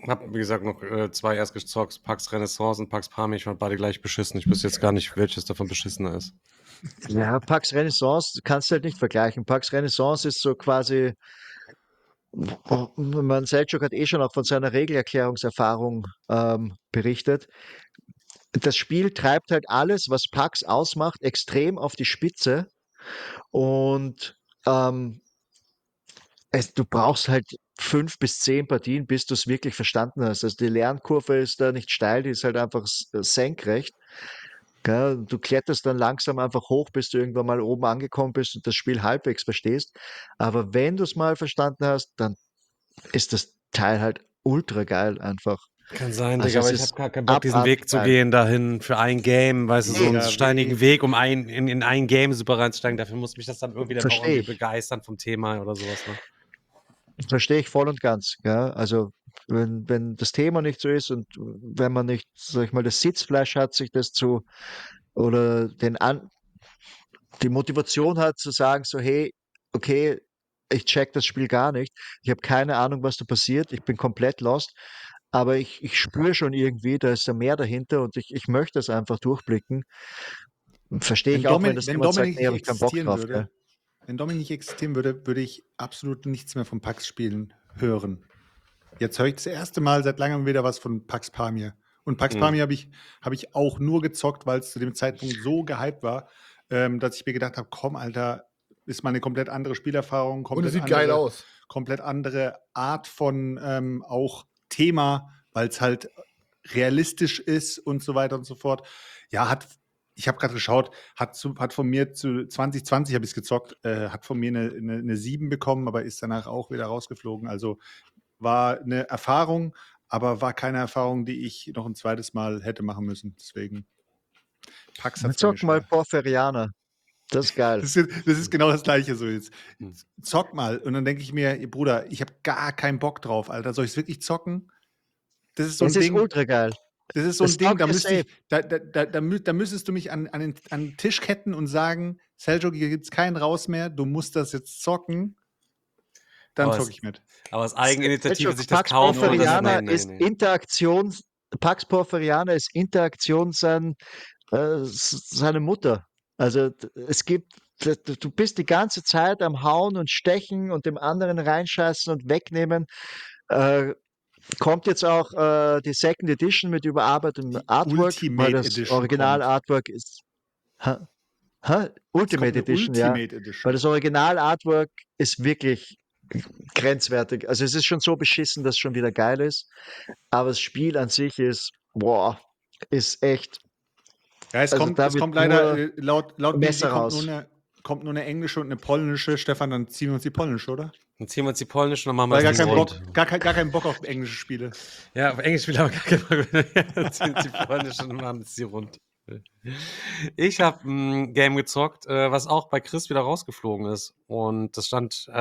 Hab, wie gesagt, noch 2 erst gezockt, Pax Renaissance und Pax Pamir. Ich fand beide gleich beschissen. Ich wüsste jetzt gar nicht, welches davon beschissener ist. Ja, Pax Renaissance kannst du halt nicht vergleichen. Pax Renaissance ist so quasi, Selçuk hat eh schon auch von seiner Regelerklärungserfahrung berichtet. Das Spiel treibt halt alles, was Pax ausmacht, extrem auf die Spitze. Und ähm, du brauchst halt 5 bis 10 Partien, bis du es wirklich verstanden hast. Also die Lernkurve ist da nicht steil, die ist halt einfach senkrecht. Gell? Du kletterst dann langsam einfach hoch, bis du irgendwann mal oben angekommen bist und das Spiel halbwegs verstehst. Aber wenn du es mal verstanden hast, dann ist das Teil halt ultra geil einfach. Kann sein, Also Digga, es aber ich habe ist gar keinen Bock, diesen abartig Weg zu geil. gehen dahin für ein Game, weißt du, so einen Mega steinigen Weg, um in ein Game super reinzusteigen. Dafür muss mich das dann irgendwie dann auch Verstehe irgendwie ich. begeistern vom Thema oder sowas. Ne? Verstehe ich voll und ganz. Ja? Also wenn das Thema nicht so ist und wenn man nicht, sag ich mal, das Sitzfleisch hat, sich das zu oder die Motivation hat zu sagen, so, hey, okay, ich check das Spiel gar nicht. Ich habe keine Ahnung, was da passiert. Ich bin komplett lost. Aber ich spüre schon irgendwie, da ist da mehr dahinter und ich möchte das einfach durchblicken. Verstehe ich auch, wenn das Wenn jemand sagt, Dominik nee, nicht habe ich keinen Bock existieren drauf. Gell? würde, wenn Dominik nicht existieren würde, würde ich absolut nichts mehr von Pax spielen hören. Jetzt höre ich das erste Mal seit langem wieder was von Pax Pamir. Und Pax Pamir habe ich auch nur gezockt, weil es zu dem Zeitpunkt so gehypt war, dass ich mir gedacht habe, komm, Alter, ist mal eine komplett andere Spielerfahrung, Und es sieht geil aus. komplett andere Art von auch Thema, weil es halt realistisch ist und so weiter und so fort. Ja, ich habe gerade geschaut, hat von mir zu 2020 habe ich es gezockt, hat von mir eine 7 bekommen, aber ist danach auch wieder rausgeflogen. Also war eine Erfahrung, aber war keine Erfahrung, die ich noch ein zweites Mal hätte machen müssen. Deswegen Pax Wir hat's bei mir zocken mal schwer. Porfirianer. Das ist geil. Das ist genau das Gleiche so jetzt. Zock mal. Und dann denke ich mir, Bruder, ich habe gar keinen Bock drauf, Alter. Soll ich es wirklich zocken? Das ist so Es ein ist Ding. ultra geil. Das ist so Das ein Ding, taugt da mir müsste safe. da müsstest du mich an den Tisch ketten und sagen, Selçuk, hier gibt es keinen raus mehr, du musst das jetzt zocken. Dann Aber zocke ich mit. Aber aus Eigeninitiative Selçuk, sich das Pax kaufen und das Porfirianer nee. ist Interaktion. Pax Porfirianer ist Interaktion seine Mutter. Also es gibt, du bist die ganze Zeit am Hauen und Stechen und dem anderen reinscheißen und wegnehmen. Kommt jetzt auch die Second Edition mit überarbeitetem Die Artwork, weil Ultimate das Edition Original-Artwork ist. Ha? Es Ultimate kommt eine Edition, ja. Ultimate Edition. Weil das Original-Artwork ist wirklich grenzwertig. Also es ist schon so beschissen, dass es schon wieder geil ist. Aber das Spiel an sich ist, boah, ist echt. Ja, es Also kommt da wird leider, nur laut Messer BSI raus. kommt nur eine englische und eine polnische. Stefan, dann ziehen wir uns die polnische, oder? Dann ziehen wir uns die polnische und dann machen wir Weil das Ding rund. gar keinen Bock auf englische Spiele. Ja, auf Englisch spielen aber gar keinen Bock. Dann ziehen wir uns die polnische und machen das hier rund. Ich habe ein Game gezockt, was auch bei Chris wieder rausgeflogen ist. Und das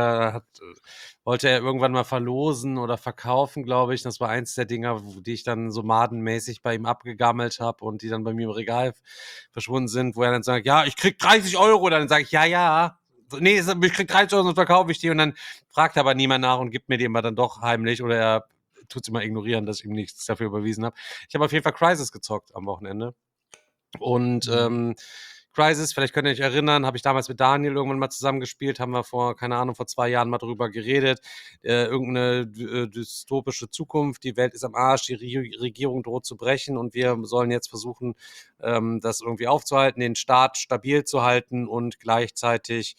wollte er irgendwann mal verlosen oder verkaufen, glaube ich. Das war eins der Dinger, die ich dann so madenmäßig bei ihm abgegammelt habe und die dann bei mir im Regal verschwunden sind, wo er dann sagt, ja, ich krieg 30 €. Dann sage ich, ja. Nee, ich krieg 30 €, sonst verkaufe ich die. Und dann fragt aber niemand nach und gibt mir die immer dann doch heimlich oder er tut es immer ignorieren, dass ich ihm nichts dafür überwiesen habe. Ich habe auf jeden Fall Crysis gezockt am Wochenende. Und Crysis, vielleicht könnt ihr euch erinnern, habe ich damals mit Daniel irgendwann mal zusammengespielt, haben wir vor 2 Jahren mal drüber geredet. Irgendeine dystopische Zukunft, die Welt ist am Arsch, die Regierung droht zu brechen und wir sollen jetzt versuchen, das irgendwie aufzuhalten, den Staat stabil zu halten und gleichzeitig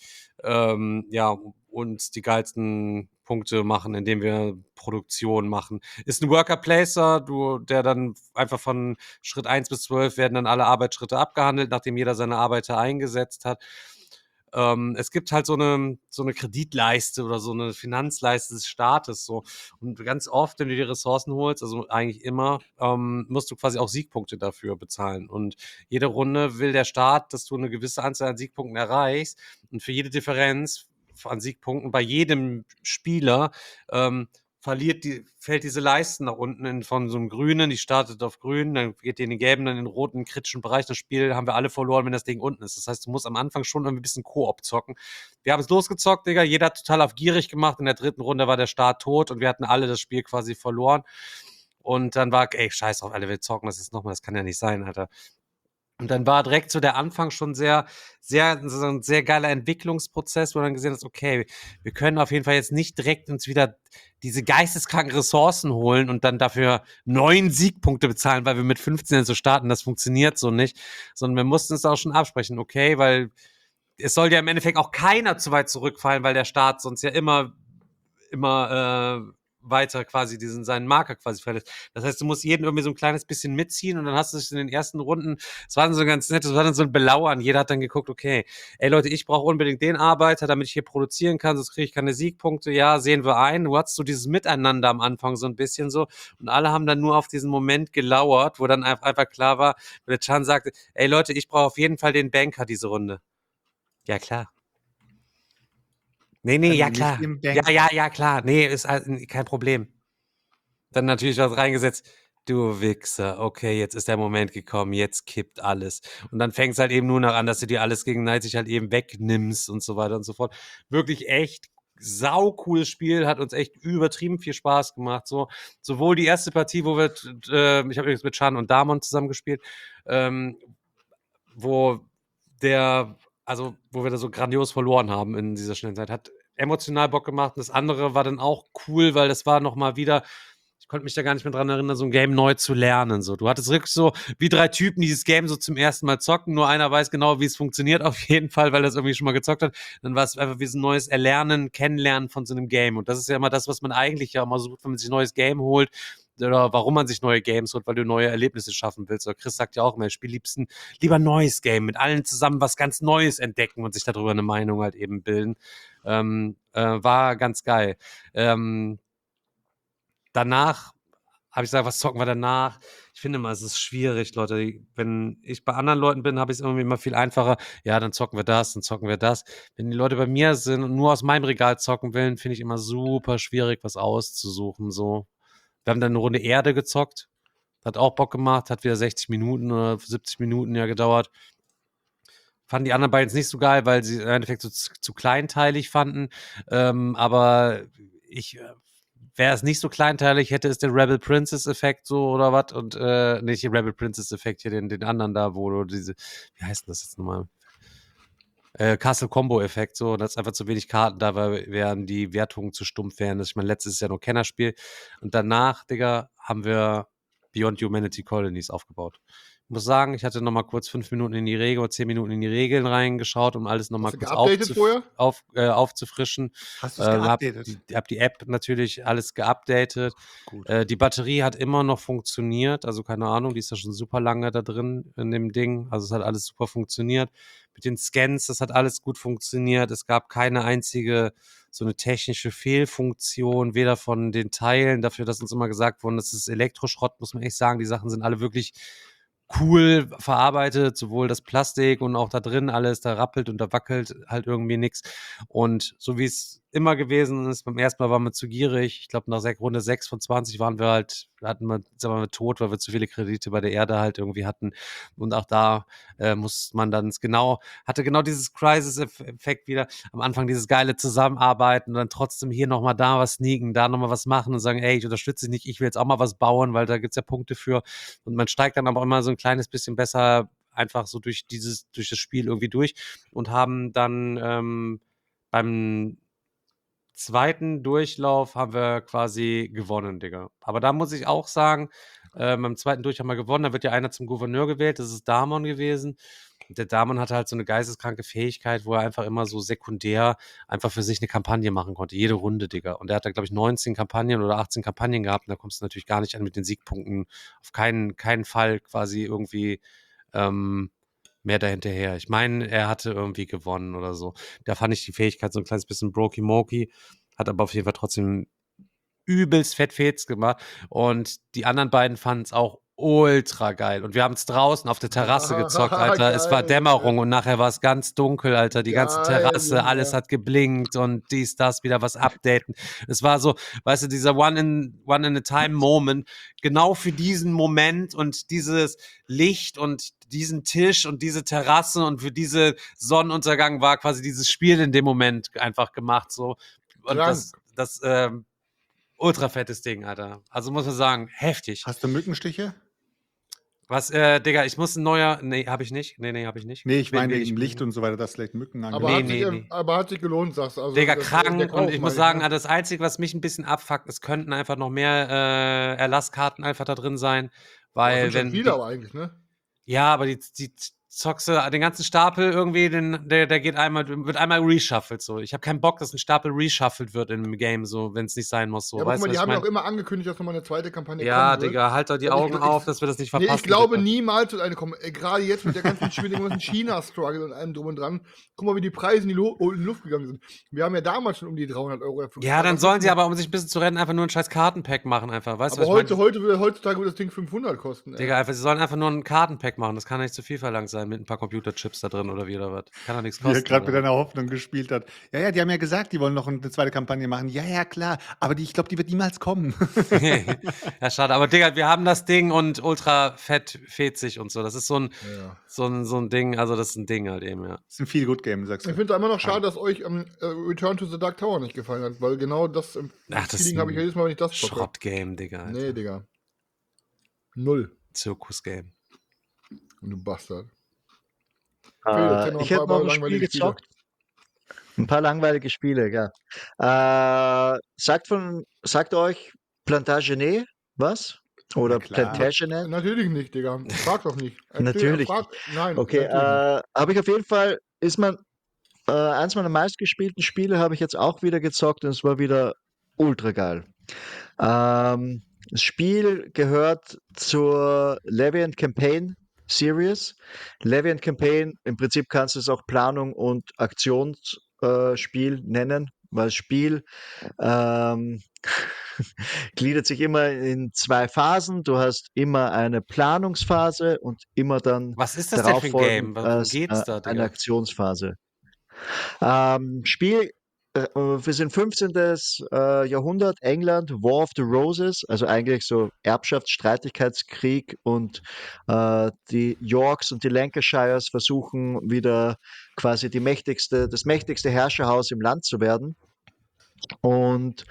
uns die geilsten Punkte machen, indem wir Produktion machen. Ist ein Worker-Placer, der dann einfach von Schritt 1 bis 12 werden dann alle Arbeitsschritte abgehandelt, nachdem jeder seine Arbeiter eingesetzt hat. Es gibt halt so eine Kreditleiste oder so eine Finanzleiste des Staates. So. Und ganz oft, wenn du die Ressourcen holst, also eigentlich immer, musst du quasi auch Siegpunkte dafür bezahlen. Und jede Runde will der Staat, dass du eine gewisse Anzahl an Siegpunkten erreichst. Und für jede Differenz an Siegpunkten bei jedem Spieler fällt diese Leisten nach unten von so einem Grünen, die startet auf Grün, dann geht die in den gelben, dann in den roten kritischen Bereich. Das Spiel haben wir alle verloren, wenn das Ding unten ist. Das heißt, du musst am Anfang schon ein bisschen Koop zocken. Wir haben es losgezockt, Digga. Jeder hat total auf gierig gemacht. In der 3. Runde war der Start tot und wir hatten alle das Spiel quasi verloren. Und dann war, ey, scheiß drauf, alle, wir zocken das jetzt nochmal, das kann ja nicht sein, Alter. Und dann war direkt so der Anfang schon so ein sehr geiler Entwicklungsprozess, wo du dann gesehen hast, okay, wir können auf jeden Fall jetzt nicht direkt uns wieder diese geisteskranken Ressourcen holen und dann dafür 9 Siegpunkte bezahlen, weil wir mit 15 so starten, das funktioniert so nicht, sondern wir mussten es auch schon absprechen, okay, weil es soll ja im Endeffekt auch keiner zu weit zurückfallen, weil der Staat sonst ja immer weiter quasi seinen Marker quasi verlässt. Das heißt, du musst jeden irgendwie so ein kleines bisschen mitziehen und dann hast du es in den ersten Runden, es war dann so ganz nett, es war dann so ein Belauern. Jeder hat dann geguckt, okay, ey Leute, ich brauche unbedingt den Arbeiter, damit ich hier produzieren kann, sonst kriege ich keine Siegpunkte. Ja, sehen wir ein. Du hattest so dieses Miteinander am Anfang so ein bisschen so und alle haben dann nur auf diesen Moment gelauert, wo dann einfach klar war, wo der Chan sagte, ey Leute, ich brauche auf jeden Fall den Banker diese Runde. Ja, klar. Nee, ja, klar. Ja, klar. Nee, ist kein Problem. Dann natürlich was reingesetzt. Du Wichser, okay, jetzt ist der Moment gekommen, jetzt kippt alles. Und dann fängt es halt eben nur noch an, dass du dir alles gegen Night sich halt eben wegnimmst und so weiter und so fort. Wirklich echt saucooles Spiel, hat uns echt übertrieben viel Spaß gemacht. So, sowohl die erste Partie, wo wir, ich habe übrigens mit Chan und Damon zusammen gespielt, wo wir da so grandios verloren haben in dieser schnellen Zeit. Hat emotional Bock gemacht. Und das andere war dann auch cool, weil das war nochmal wieder, ich konnte mich da gar nicht mehr dran erinnern, so ein Game neu zu lernen. So. Du hattest wirklich so wie 3 Typen, die dieses Game so zum ersten Mal zocken. Nur einer weiß genau, wie es funktioniert, auf jeden Fall, weil er es irgendwie schon mal gezockt hat. Dann war es einfach wie so ein neues Erlernen, Kennenlernen von so einem Game. Und das ist ja immer das, was man eigentlich ja immer sucht, wenn man sich ein neues Game holt. Oder warum man sich neue Games holt, weil du neue Erlebnisse schaffen willst. Oder Chris sagt ja auch immer, ich spiele lieber neues Game, mit allen zusammen was ganz Neues entdecken und sich darüber eine Meinung halt eben bilden. War ganz geil. Danach habe ich gesagt, was zocken wir danach? Ich finde immer, es ist schwierig, Leute. Wenn ich bei anderen Leuten bin, habe ich es irgendwie immer viel einfacher. Ja, dann zocken wir das, dann zocken wir das. Wenn die Leute bei mir sind und nur aus meinem Regal zocken wollen, finde ich immer super schwierig, was auszusuchen. So. Wir haben dann eine Runde Erde gezockt. Hat auch Bock gemacht, hat wieder 60 Minuten oder 70 Minuten ja gedauert. Fanden die anderen beiden jetzt nicht so geil, weil sie im Endeffekt so zu kleinteilig fanden. Aber ich wäre es nicht so kleinteilig, hätte es den Rebel Princess Effekt so oder was und nicht den Rebel Princess Effekt hier, den anderen da, wo du wie heißt denn das jetzt nochmal? Castle Combo Effekt, so, dass einfach zu wenig Karten da wären, die Wertungen zu stumpf wären. Das ist mein letztes Jahr nur Kennerspiel. Und danach, Digga, haben wir Beyond Humanity Colonies aufgebaut. Ich muss sagen, ich hatte nochmal kurz 5 Minuten in die Regel oder 10 Minuten in die Regeln reingeschaut, um alles nochmal kurz aufzufrischen. Hast du es geupdatet? Hab die App natürlich alles geupdatet. Gut. Die Batterie hat immer noch funktioniert, also keine Ahnung, die ist ja schon super lange da drin in dem Ding. Also es hat alles super funktioniert. Mit den Scans, das hat alles gut funktioniert. Es gab keine einzige so eine technische Fehlfunktion, weder von den Teilen, dafür, dass uns immer gesagt wurde, das ist Elektroschrott, muss man echt sagen. Die Sachen sind alle wirklich cool verarbeitet, sowohl das Plastik und auch da drin alles, da rappelt und da wackelt halt irgendwie nichts. Und so wie es immer gewesen ist, beim ersten Mal waren wir zu gierig. Ich glaube, nach Runde 6 von 20 sind wir tot, weil wir zu viele Kredite bei der Erde halt irgendwie hatten. Und auch da muss man dann hatte genau dieses Crisis-Effekt wieder. Am Anfang dieses geile Zusammenarbeiten und dann trotzdem hier nochmal da was sneaken, da nochmal was machen und sagen, ey, ich unterstütze dich nicht, ich will jetzt auch mal was bauen, weil da gibt's ja Punkte für. Und man steigt dann aber immer so ein kleines bisschen besser einfach so durch das Spiel irgendwie durch und haben dann beim zweiten Durchlauf haben wir quasi gewonnen, Digga. Aber da muss ich auch sagen, beim zweiten Durchlauf haben wir gewonnen, da wird ja einer zum Gouverneur gewählt, das ist Damon gewesen. Und der Damon hatte halt so eine geisteskranke Fähigkeit, wo er einfach immer so sekundär einfach für sich eine Kampagne machen konnte, jede Runde, Digga. Und der hat da, glaube ich, 19 Kampagnen oder 18 Kampagnen gehabt und da kommst du natürlich gar nicht an mit den Siegpunkten. Auf keinen Fall quasi irgendwie mehr dahinterher. Ich meine, er hatte irgendwie gewonnen oder so. Da fand ich die Fähigkeit so ein kleines bisschen brokey-mokey, hat aber auf jeden Fall trotzdem übelst fett gemacht. Und die anderen beiden fanden es auch ultra geil. Und wir haben es draußen auf der Terrasse gezockt, Alter. Es war Dämmerung und nachher war es ganz dunkel, Alter. Die ganze Terrasse, alles hat geblinkt und dies, das, wieder was updaten. Es war so, weißt du, dieser One-in-a-Time-Moment, genau für diesen Moment und dieses Licht und diesen Tisch und diese Terrasse und für diese Sonnenuntergang war quasi dieses Spiel in dem Moment einfach gemacht, so. Und ultra fettes Ding, Alter. Also muss man sagen, heftig. Hast du Mückenstiche? Was, Digga, ich muss ein neuer. Nee, hab ich nicht. Nee, hab ich nicht. Nee, ich Will- meine will wegen ich- Licht und so weiter, dass vielleicht Mücken Aber, angreifen. Nee. aber hat sich gelohnt, sagst du. Also, Digga, der krank. Kauf, Und ich muss meine sagen, ne? das Einzige, was mich ein bisschen abfuckt, es könnten einfach noch mehr Erlasskarten einfach da drin sein. Aber es Weil, sind schon wenn. viele aber eigentlich, ne? Ja, aber die zockst du, den ganzen Stapel irgendwie, der geht wird einmal reshuffelt so. Ich habe keinen Bock, dass ein Stapel reshuffelt wird in einem Game, so, wenn es nicht sein muss. So. Ja, aber guck Weißt mal, du, die was ich haben ja mein? auch immer angekündigt, dass nochmal eine zweite Kampagne Ja, kommen wird. Digga, halt doch die Aber Augen auf, dass wir das nicht Nee, verpassen. ich glaube bitte. niemals wird eine kommen. Gerade jetzt mit der ganzen China-Struggle und allem drum und dran. Guck mal, wie die Preise in die Luft gegangen sind. Wir haben ja damals schon um die 300 Euro dafür Ja, gezahlt. dann Was sollen willst sie du aber, um sich ein bisschen zu retten, einfach nur ein scheiß Kartenpack machen, einfach. Weißt du, Aber was ich meine? heutzutage wird das Ding 500 kosten. Ey. Digga, sie sollen einfach nur ein Kartenpack machen. Das kann ja nicht zu viel verlangt sein mit ein paar Computerchips da drin oder wie oder was. Kann doch nichts Wie er kosten. gerade mit oder? deiner Hoffnung gespielt hat. Ja, die haben ja gesagt, die wollen noch eine zweite Kampagne machen. Ja, klar. Aber ich glaube, die wird niemals kommen. Ja, schade. Aber Digga, wir haben das Ding und ultra fett fetzig und so. Das ist so Ja. ein Ding, also das ist ein Ding halt eben, ja. Das ist ein Feel-Good-Game, sagst Ich du. finde es immer noch schade, dass euch Return to the Dark Tower nicht gefallen hat, weil genau das Ach, das ist Feeling habe ich ein jedes Mal, wenn ich das zocke. Schrottgame, Digga. Alter. Nee, Digga. 0. Zirkusgame. Du Bastard. Ich hätte noch ein Spiel gezockt. Ein paar langweilige Spiele, ja. Sagt euch Plantagenet was? Oder klar. Plantagenet? Natürlich nicht, Digga. Frag doch nicht. Natürlich. Nein. Okay, natürlich nicht. habe ich auf jeden Fall, eins meiner meistgespielten Spiele habe ich jetzt auch wieder gezockt und es war wieder ultra geil. Das Spiel gehört zur Levy and Campaign Series. Levy and Campaign, im Prinzip kannst du es auch Planung und Aktionsspiel nennen, weil das Spiel gliedert sich immer in 2 Phasen. Du hast immer eine Planungsphase und immer dann Was ist das denn für ein Game? darauffolgend Worum geht's da, eine Digga? Aktionsphase. Spiel wir sind 15. Jahrhundert, England, War of the Roses, also eigentlich so Erbschaftsstreitigkeitskrieg und die Yorks und die Lancashires versuchen wieder quasi das mächtigste Herrscherhaus im Land zu werden. Und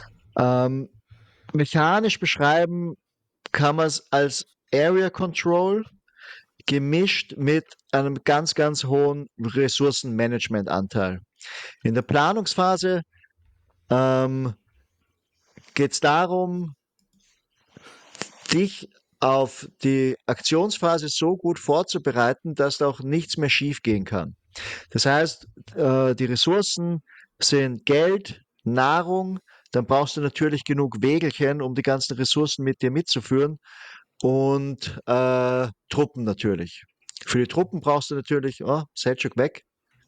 mechanisch beschreiben kann man es als Area Control gemischt mit einem ganz, ganz hohen Ressourcenmanagementanteil. In der Planungsphase geht es darum, dich auf die Aktionsphase so gut vorzubereiten, dass da auch nichts mehr schiefgehen kann. Das heißt, die Ressourcen sind Geld, Nahrung, dann brauchst du natürlich genug Wägelchen, um die ganzen Ressourcen mit dir mitzuführen und Truppen natürlich. Für die Truppen brauchst du natürlich, Selçuk weg.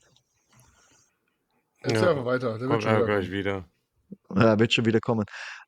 Erzähl einfach weiter. Der wird Kommt schon wieder gleich kommen. wieder. Ja, wird schon wieder kommen.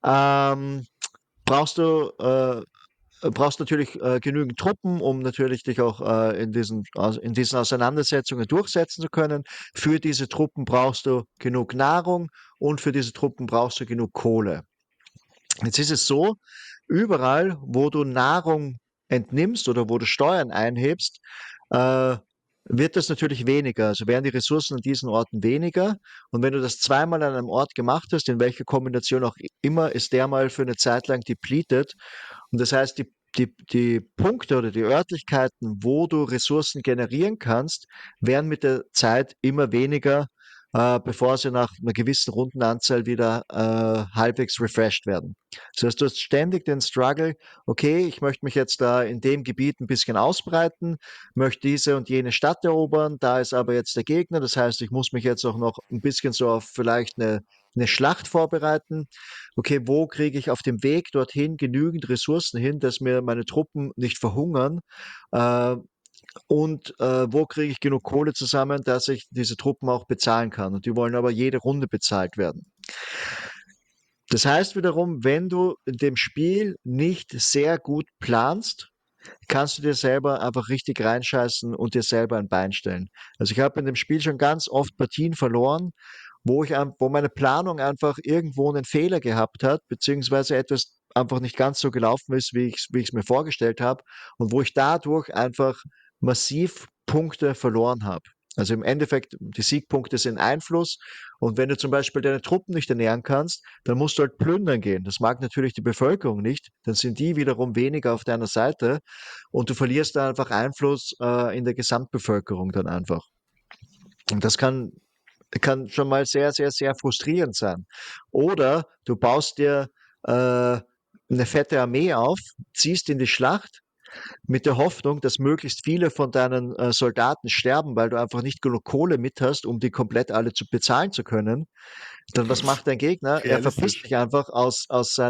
Brauchst natürlich genügend Truppen, um natürlich dich auch in diesen Auseinandersetzungen durchsetzen zu können. Für diese Truppen brauchst du genug Nahrung und für diese Truppen brauchst du genug Kohle. Jetzt ist es so, überall, wo du Nahrung entnimmst oder wo du Steuern einhebst, wird das natürlich weniger. Also werden die Ressourcen an diesen Orten weniger. Und wenn du das zweimal an einem Ort gemacht hast, in welcher Kombination auch immer, ist der mal für eine Zeit lang depleted. Und das heißt, die Punkte oder die Örtlichkeiten, wo du Ressourcen generieren kannst, werden mit der Zeit immer weniger, bevor sie nach einer gewissen Rundenanzahl wieder halbwegs refreshed werden. Das heißt, du hast ständig den Struggle, okay, ich möchte mich jetzt da in dem Gebiet ein bisschen ausbreiten, möchte diese und jene Stadt erobern, da ist aber jetzt der Gegner, das heißt, ich muss mich jetzt auch noch ein bisschen so auf vielleicht eine Schlacht vorbereiten. Okay, wo kriege ich auf dem Weg dorthin genügend Ressourcen hin, dass mir meine Truppen nicht verhungern? Und wo kriege ich genug Kohle zusammen, dass ich diese Truppen auch bezahlen kann? Und die wollen aber jede Runde bezahlt werden. Das heißt wiederum, wenn du in dem Spiel nicht sehr gut planst, kannst du dir selber einfach richtig reinscheißen und dir selber ein Bein stellen. Also ich habe in dem Spiel schon ganz oft Partien verloren, wo meine Planung einfach irgendwo einen Fehler gehabt hat, beziehungsweise etwas einfach nicht ganz so gelaufen ist, wie ich es mir vorgestellt habe und wo ich dadurch einfach massiv Punkte verloren habe. Also im Endeffekt, die Siegpunkte sind Einfluss. Und wenn du zum Beispiel deine Truppen nicht ernähren kannst, dann musst du halt plündern gehen. Das mag natürlich die Bevölkerung nicht. Dann sind die wiederum weniger auf deiner Seite und du verlierst da einfach Einfluss in der Gesamtbevölkerung dann einfach. Und das kann schon mal sehr, sehr, sehr frustrierend sein. Oder du baust dir eine fette Armee auf, ziehst in die Schlacht mit der Hoffnung, dass möglichst viele von deinen Soldaten sterben, weil du einfach nicht genug Kohle mit hast, um die komplett alle bezahlen zu können. Dann was macht dein Gegner? Er verpisst Realistisch. sich einfach aus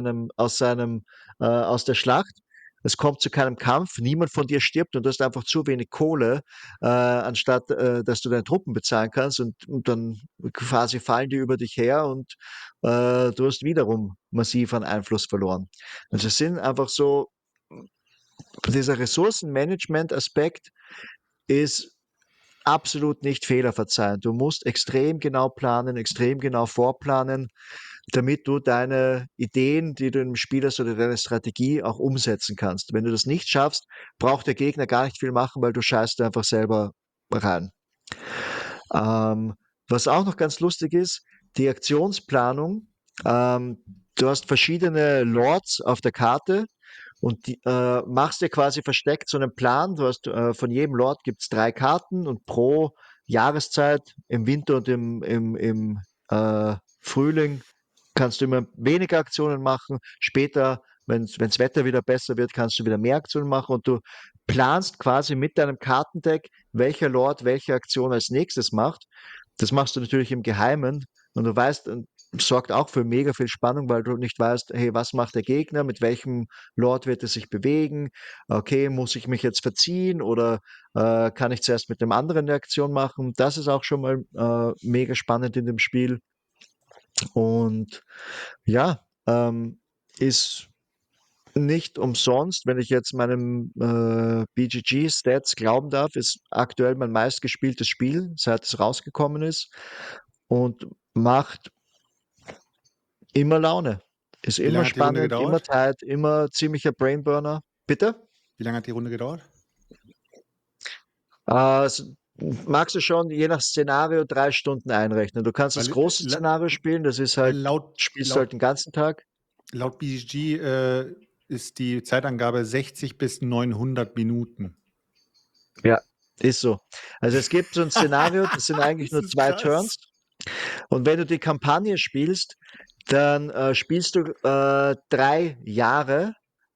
der Schlacht. Es kommt zu keinem Kampf, niemand von dir stirbt und du hast einfach zu wenig Kohle, anstatt dass du deine Truppen bezahlen kannst und dann quasi fallen die über dich her und du hast wiederum massiv an Einfluss verloren. Also es sind einfach so, dieser Ressourcenmanagement-Aspekt ist absolut nicht fehlerverzeihend. Du musst extrem genau planen, extrem genau vorplanen, damit du deine Ideen, die du im Spiel hast oder deine Strategie auch umsetzen kannst. Wenn du das nicht schaffst, braucht der Gegner gar nicht viel machen, weil du scheißt einfach selber rein. Was auch noch ganz lustig ist, die Aktionsplanung. Du hast verschiedene Lords auf der Karte und die machst dir quasi versteckt so einen Plan. Du hast von jedem Lord gibt es 3 Karten und pro Jahreszeit im Winter und im Frühling kannst du immer weniger Aktionen machen. Später, wenn's Wetter wieder besser wird, kannst du wieder mehr Aktionen machen und du planst quasi mit deinem Kartendeck, welcher Lord welche Aktion als nächstes macht. Das machst du natürlich im Geheimen und du weißt, sorgt auch für mega viel Spannung, weil du nicht weißt, hey, was macht der Gegner, mit welchem Lord wird er sich bewegen, okay, muss ich mich jetzt verziehen oder kann ich zuerst mit dem anderen eine Aktion machen? Das ist auch schon mal mega spannend in dem Spiel. Und ja, ist nicht umsonst, wenn ich jetzt meinem BGG-Stats glauben darf, ist aktuell mein meistgespieltes Spiel, seit es rausgekommen ist und macht immer Laune. Ist Wie immer lange hat die Runde spannend, immer gedauert? tight, immer ziemlicher Brainburner. Bitte? Wie lange hat die Runde gedauert? Magst du schon je nach Szenario 3 Stunden einrechnen. Du kannst das Weil, große la- Szenario spielen, das ist weil halt, laut, spielst du halt laut, den ganzen Tag. laut BGG ist die Zeitangabe 60 bis 900 Minuten. Ja, ist so. Also es gibt so ein Szenario, das sind eigentlich Das nur ist 2 krass. Turns. Und wenn du die Kampagne spielst, dann spielst du 3 Jahre,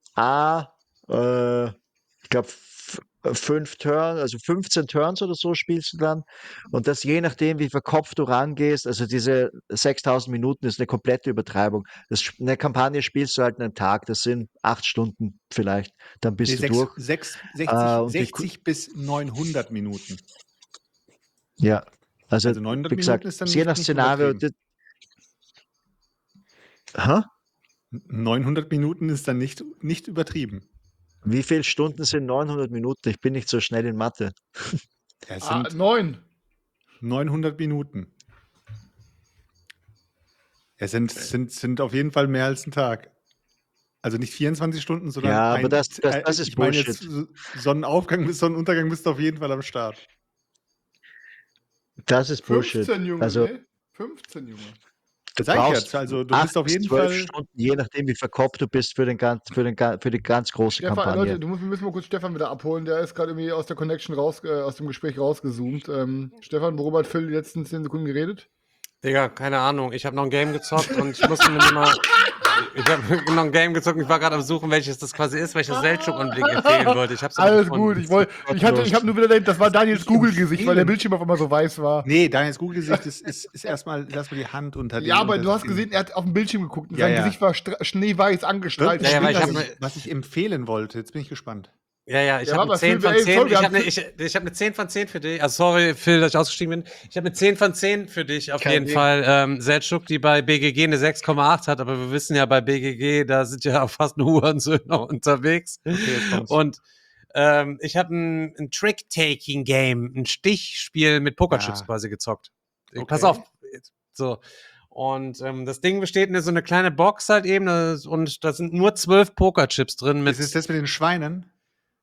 ich glaube 5 Turns, also 15 Turns oder so spielst du dann. Und das je nachdem, wie verkopft du rangehst, also diese 6000 Minuten ist eine komplette Übertreibung. Eine Kampagne spielst du halt einen Tag, das sind 8 Stunden vielleicht, dann bist Nee, du durch. 60 bis 900 Minuten. Ja, also Also 900 wie Minuten gesagt, ist dann je nach nicht Szenario. übertrieben. 900 Minuten ist dann nicht übertrieben. Wie viele Stunden sind 900 Minuten? Ich bin nicht so schnell in Mathe. Es sind 9. 900 Minuten. Es sind auf jeden Fall mehr als ein Tag. Also nicht 24 Stunden, sondern Ja, aber das ist ich meine jetzt Bullshit. Sonnenaufgang bis Sonnenuntergang bist du auf jeden Fall am Start. Das ist Bullshit. 15, Junge, Also ne? 15, Junge. du Sag ich brauchst jetzt, also du 8 bist auf bis jeden 12 Fall. Stunden, je nachdem, wie verkopft du bist für die ganz große Stefan, Kampagne. Leute, wir müssen mal kurz Stefan wieder abholen. Der ist gerade irgendwie aus der Connection aus dem Gespräch rausgezoomt. Stefan, worüber hat Phil die letzten 10 Sekunden geredet? Digga, keine Ahnung. Ich habe noch ein Game gezockt und ich musste mir mal. Ich habe noch ein Game gezockt und ich war gerade am Suchen, welches das quasi ist, welches Seltschuk-Anblick empfehlen wollte. Ich hab's aber Alles gefunden. gut. Ich habe nur wieder gedacht, das war Daniels Google-Gesicht, weil der Bildschirm auf einmal so weiß war. Nee, Daniels Google-Gesicht ist erstmal die Hand unter dem. Ja, aber du hast gesehen, er hat auf dem Bildschirm geguckt und Ja, sein ja. Gesicht war schneeweiß angestrahlt. Ja, ja, weil ich hab was ich empfehlen wollte. Jetzt bin ich gespannt. Ja, ich Ja, habe eine aber 10 Phil, von ey, 10. sorry, wir Ich haben habe eine 10 von 10 für dich. Also sorry, Phil, dass ich ausgestiegen bin. Ich habe eine 10 von 10 für dich auf Kein jeden Ding. Fall. Seltschuk, die bei BGG eine 6,8 hat, aber wir wissen ja, bei BGG, da sind ja auch fast nur Hurensöhne unterwegs. Okay, jetzt kommt's. Und ich habe ein Trick-Taking-Game, ein Stichspiel mit Pokerchips Ja. quasi gezockt. Okay. Pass auf. So. Und das Ding besteht in so eine kleine Box halt eben und da sind nur 12 Pokerchips drin. Ist es das mit den Schweinen?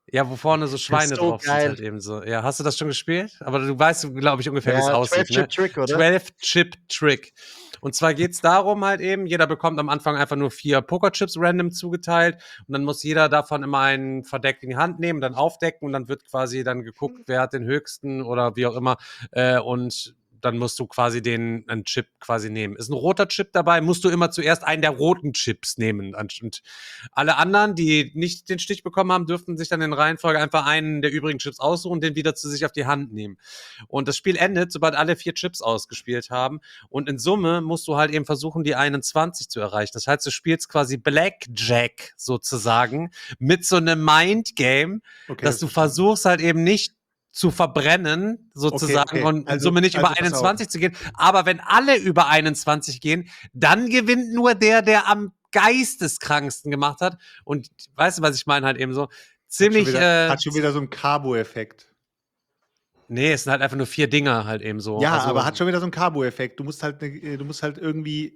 Ja, wo vorne so Schweine so drauf sind geil. halt eben so. Ja, hast du das schon gespielt? Aber du weißt, glaube ich, ungefähr, wie es Ja, aussieht, ne? 12-Chip-Trick, oder? 12-Chip-Trick. Und zwar geht's darum halt eben, jeder bekommt am Anfang einfach nur 4 Pokerchips random zugeteilt und dann muss jeder davon immer einen verdeckt in die Hand nehmen, dann aufdecken und dann wird quasi dann geguckt, wer hat den höchsten oder wie auch immer und dann musst du quasi einen Chip quasi nehmen. Ist ein roter Chip dabei, musst du immer zuerst einen der roten Chips nehmen. Und alle anderen, die nicht den Stich bekommen haben, dürften sich dann in Reihenfolge einfach einen der übrigen Chips aussuchen und den wieder zu sich auf die Hand nehmen. Und das Spiel endet, sobald alle 4 Chips ausgespielt haben. Und in Summe musst du halt eben versuchen, die 21 zu erreichen. Das heißt, du spielst quasi Blackjack sozusagen mit so einem Mindgame, Okay, dass du verstanden. versuchst halt eben nicht zu verbrennen, sozusagen, okay. und in Also- Summe nicht also über pass 21 zu gehen. Aber wenn alle über 21 gehen, dann gewinnt nur der am geisteskranksten gemacht hat. Und weißt du, was ich meine? Halt eben so ziemlich. Hat schon wieder so einen Carbo-Effekt. Nee, es sind halt einfach nur 4 Dinger halt eben so. Ja, Also, aber hat schon wieder so einen Carbo-Effekt. Du musst halt irgendwie.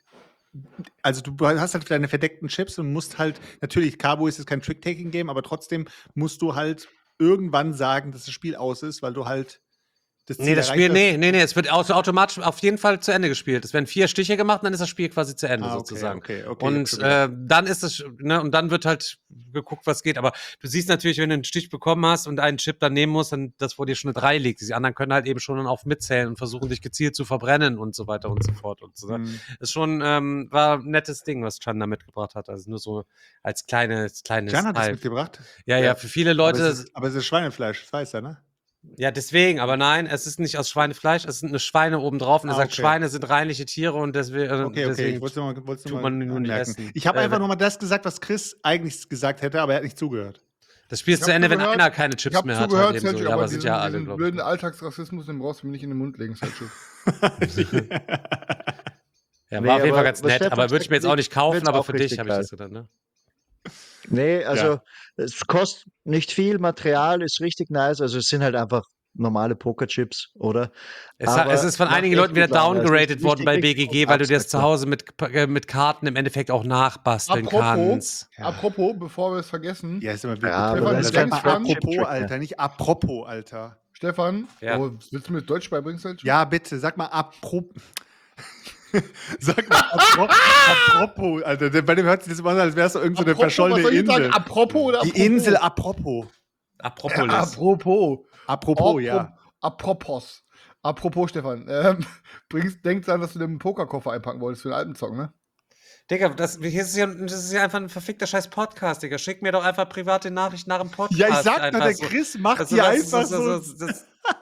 Also du hast halt deine verdeckten Chips und musst halt, natürlich, Carbo ist jetzt kein Trick-Taking-Game, aber trotzdem musst du halt irgendwann sagen, dass das Spiel aus ist, weil du halt das Ziel Nee, das erreicht Spiel, hast. nee, es wird automatisch auf jeden Fall zu Ende gespielt. Es werden 4 Stiche gemacht, und dann ist das Spiel quasi zu Ende sozusagen. Okay, Und dann ist es, ne, und dann wird halt geguckt, was geht. Aber du siehst natürlich, wenn du einen Stich bekommen hast und einen Chip dann nehmen musst, dann das vor dir schon eine 3 liegt. Die anderen können halt eben schon auf mitzählen und versuchen, dich gezielt zu verbrennen und so weiter und so fort. Und so. Ist schon, war ein nettes Ding, was Chan da mitgebracht hat. Also nur so als kleines Jan hat das Teil. mitgebracht. Ja, für viele Leute. Aber es ist Schweinefleisch, das weiß er, ne? Ja, deswegen, aber nein, es ist nicht aus Schweinefleisch, es sind eine Schweine obendrauf und er sagt, okay. Schweine sind reinliche Tiere und deswegen, Okay, deswegen ich wollte es tut nur man mal nur nicht anmerken. essen. Ich habe einfach nur mal das gesagt, was Chris eigentlich gesagt hätte, aber er hat nicht zugehört. Das Spiel ist Ich zu hab Ende, wenn zugehört, einer keine Ich Chips habe mehr hat. zugehört, Halt eben so. Sergio, Ja, aber aber sind ja alle, diesen glaube blöden ich. Alltagsrassismus, den brauchst du mir nicht in den Mund legen, Sergio. Ja, Nee, war auf jeden Fall aber ganz was nett, Stefan aber würde ich mir jetzt auch nicht kaufen, find's aber auch für dich richtig habe ich geil. das gedacht, ne? Nee, also es kostet nicht viel, Material ist richtig nice, also es sind halt einfach normale Pokerchips, oder? Es ist von macht einigen echt Leuten wieder gut Laune. Es ist downgeradet worden bei richtig BGG, weil du dir das zu abgespeckt. Hause mit Karten im Endeffekt auch nachbasteln kannst. Apropos, bevor wir es vergessen, Ja, ist immer Ja, wichtig. aber Stefan, das du ist kein denkst dran? Apropos, Chip-Trick, Alter, nicht apropos, Alter. Stefan, Ja. willst du mir das Deutsch beibringen, Sergio? Ja, bitte, sag mal apropos. Sag mal apropos, Alter. Bei dem hört sich das immer an, als wäre es so irgendeine Apropos, was verschollene soll ich sagen? Insel. Apropos oder apropos? Die Insel apropos. Apropolis. Apropos. Apropos, ja. Apropos, Stefan. Denk dran, dass du den Pokerkoffer einpacken wolltest für den Alpenzocken, ne? Digga, das ist ja einfach ein verfickter scheiß Podcast, Digga. Schick mir doch einfach private Nachrichten nach dem Podcast. Ja, ich sag doch, einfach der so. Chris macht Also, die das- einfach das- so.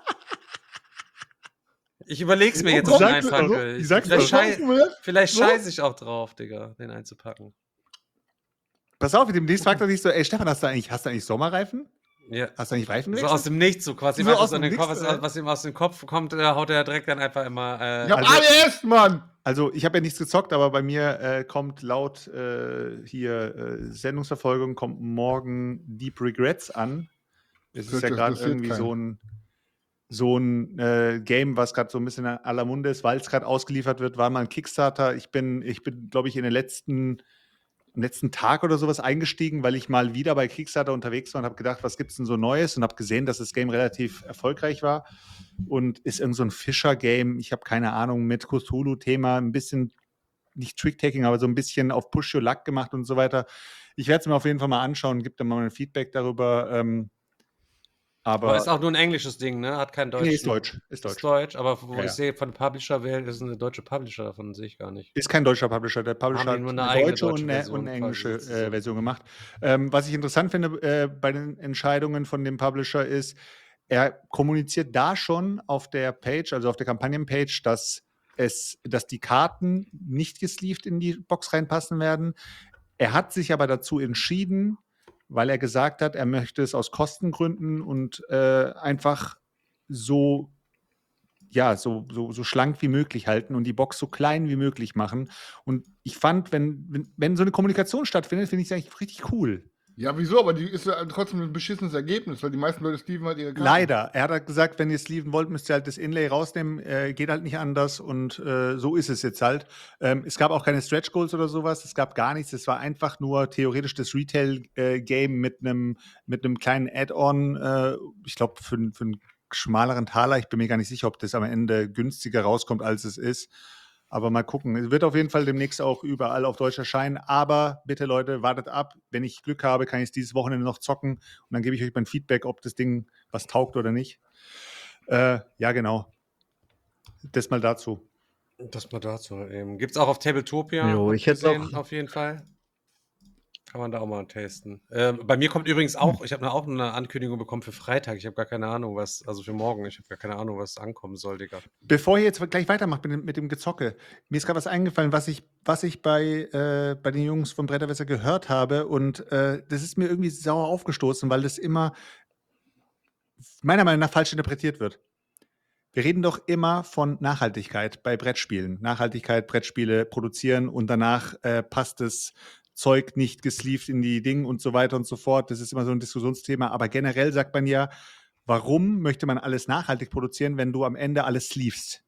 Ich überleg's mir Oh jetzt, Gott, ob ich sag's einpacken doch. will. Ich sag's Vielleicht, doch. vielleicht So? scheiße ich auch drauf, Digga, den einzupacken. Pass auf, demnächst fragt er dich so, ey Stefan, hast du eigentlich Sommerreifen? Ja. Hast du eigentlich Reifen So aus dem Nichts, so quasi, So einfach aus so in dem den Kopf, Nichts, was ihm aus dem Kopf kommt, haut er direkt dann einfach immer. Ich hab Also- alles, Mann! Also, ich habe ja nichts gezockt, aber bei mir kommt laut Sendungsverfolgung kommt morgen Deep Regrets an. Es ist ja Das gerade interessiert irgendwie so ein Game, was gerade so ein bisschen in aller Munde ist, weil es gerade ausgeliefert wird, war mal ein Kickstarter. Ich bin glaube ich, im letzten Tag oder sowas eingestiegen, weil ich mal wieder bei Kickstarter unterwegs war und habe gedacht, was gibt's denn so Neues? Und habe gesehen, dass das Game relativ erfolgreich war und ist irgend so ein Fischer-Game. Ich habe keine Ahnung, mit Cthulhu-Thema, ein bisschen, nicht Trick-Taking, aber so ein bisschen auf Push-Your-Luck gemacht und so weiter. Ich werde es mir auf jeden Fall mal anschauen und gebe dann mal ein Feedback darüber. Aber ist auch nur ein englisches Ding, ne? Hat kein Deutsch. Nee, ist Deutsch. Ist Ist Deutsch. Deutsch, aber wo Ja, ich sehe, von Publisher wählen, ist eine deutsche Publisher, davon sehe ich gar nicht. Ist kein deutscher Publisher. Der Publisher Haben die hat nur eine eine eigene deutsche deutsche und Version eine englische quasi sozusagen. Version gemacht. Was ich interessant finde bei den Entscheidungen von dem Publisher ist, er kommuniziert da schon auf der Page, also auf der Kampagnenpage, dass die Karten nicht gesleeved in die Box reinpassen werden. Er hat sich aber dazu entschieden, weil er gesagt hat, er möchte es aus Kostengründen und einfach so schlank wie möglich halten und die Box so klein wie möglich machen. Und ich fand, wenn so eine Kommunikation stattfindet, finde ich es eigentlich richtig cool. Ja, wieso? Aber die ist ja trotzdem ein beschissenes Ergebnis, weil die meisten Leute sleeven halt ihre Karten. Leider. Er hat halt gesagt, wenn ihr sleeven wollt, müsst ihr halt das Inlay rausnehmen. Geht halt nicht anders und so ist es jetzt halt. Es gab auch keine Stretch Goals oder sowas. Es gab gar nichts. Es war einfach nur theoretisch das Retail-Game mit einem kleinen Add-on. Ich glaube, für einen schmaleren Taler. Ich bin mir gar nicht sicher, ob das am Ende günstiger rauskommt, als es ist. Aber mal gucken. Es wird auf jeden Fall demnächst auch überall auf Deutsch erscheinen. Aber bitte, Leute, wartet ab. Wenn ich Glück habe, kann ich es dieses Wochenende noch zocken. Und dann gebe ich euch mein Feedback, ob das Ding was taugt oder nicht. Ja, genau. Das mal dazu. Das mal dazu eben. Gibt es auch auf Tabletopia? Jo, hab ich hätte gesehen, noch- auf jeden Fall. Kann man da auch mal testen. Bei mir kommt übrigens auch, ich habe auch eine Ankündigung bekommen für Freitag. Ich habe gar keine Ahnung, also für morgen. Ich habe gar keine Ahnung, was ankommen soll, Digga. Bevor ihr jetzt gleich weitermacht mit dem Gezocke, mir ist gerade was eingefallen, was ich bei den Jungs von Bretterwässer gehört habe. Und das ist mir irgendwie sauer aufgestoßen, weil das immer meiner Meinung nach falsch interpretiert wird. Wir reden doch immer von Nachhaltigkeit bei Brettspielen. Nachhaltigkeit, Brettspiele produzieren und danach passt das Zeug nicht gesleeved in die Dinge und so weiter und so fort. Das ist immer so ein Diskussionsthema. Aber generell sagt man ja, warum möchte man alles nachhaltig produzieren, wenn du am Ende alles sleevest?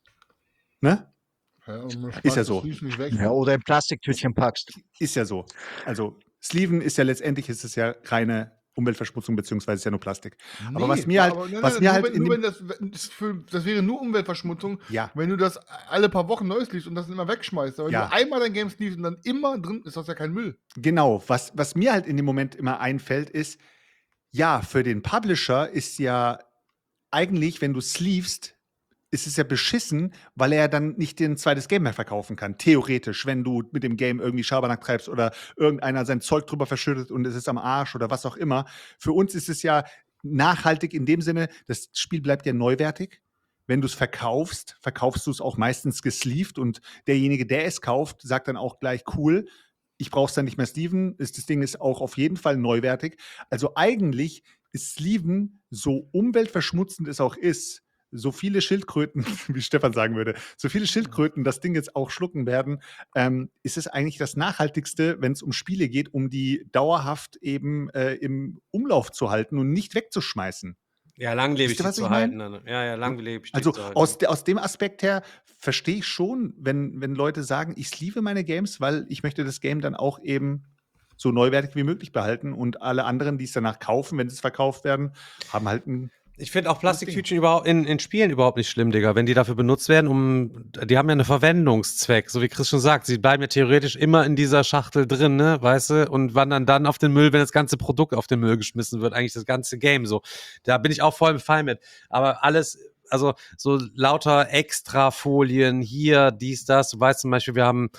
Ne? Ja, und man Ist spart ja das so. Sleeve nicht weg. Ja, oder in Plastiktütchen packst. Ist ja so. Also Sleeven ist ja letztendlich ist es ja reine Umweltverschmutzung, beziehungsweise ist ja nur Plastik. Aber was mir halt, nur wenn das wäre nur Umweltverschmutzung, ja, wenn du das alle paar Wochen neu sleevest und das immer wegschmeißt. Aber wenn Ja. du einmal dein Game sleevest und dann immer drin ist, das ja kein Müll. genau. Was mir halt in dem Moment immer einfällt, ist, ja, für den Publisher ist ja eigentlich, wenn du sleevest, ist es ja beschissen, weil er dann nicht ein zweites Game mehr verkaufen kann. Theoretisch, wenn du mit dem Game irgendwie Schabernack treibst oder irgendeiner sein Zeug drüber verschüttet und es ist am Arsch oder was auch immer. Für uns ist es ja nachhaltig in dem Sinne, das Spiel bleibt ja neuwertig. Wenn du es verkaufst, verkaufst du es auch meistens gesleeved und derjenige, der es kauft, sagt dann auch gleich, cool, ich brauche es dann nicht mehr sleeven. Das Ding ist auch auf jeden Fall neuwertig. Also eigentlich ist Sleeven, so umweltverschmutzend es auch ist, so viele Schildkröten, wie Stefan sagen würde, so viele Schildkröten das Ding jetzt auch schlucken werden, ist es eigentlich das Nachhaltigste, wenn es um Spiele geht, um die dauerhaft eben im Umlauf zu halten und nicht wegzuschmeißen. Ja, langlebig Wisst ihr, was zu ich halten. mein? Ja, langlebig Also zu halten. aus dem Aspekt her verstehe ich schon, wenn Leute sagen, ich sleeve meine Games, weil ich möchte das Game dann auch eben so neuwertig wie möglich behalten und alle anderen, die es danach kaufen, wenn sie es verkauft werden, haben halt ein Ich finde auch Plastiktütchen überhaupt in Spielen überhaupt nicht schlimm, Digga, wenn die dafür benutzt werden, die haben ja einen Verwendungszweck, so wie Chris schon sagt, sie bleiben ja theoretisch immer in dieser Schachtel drin, ne, weißt du, und wandern dann auf den Müll, wenn das ganze Produkt auf den Müll geschmissen wird, eigentlich das ganze Game so. Da bin ich auch voll im Fall mit. Aber alles, also so lauter Extrafolien hier, dies, das, du weißt zum Beispiel, wir haben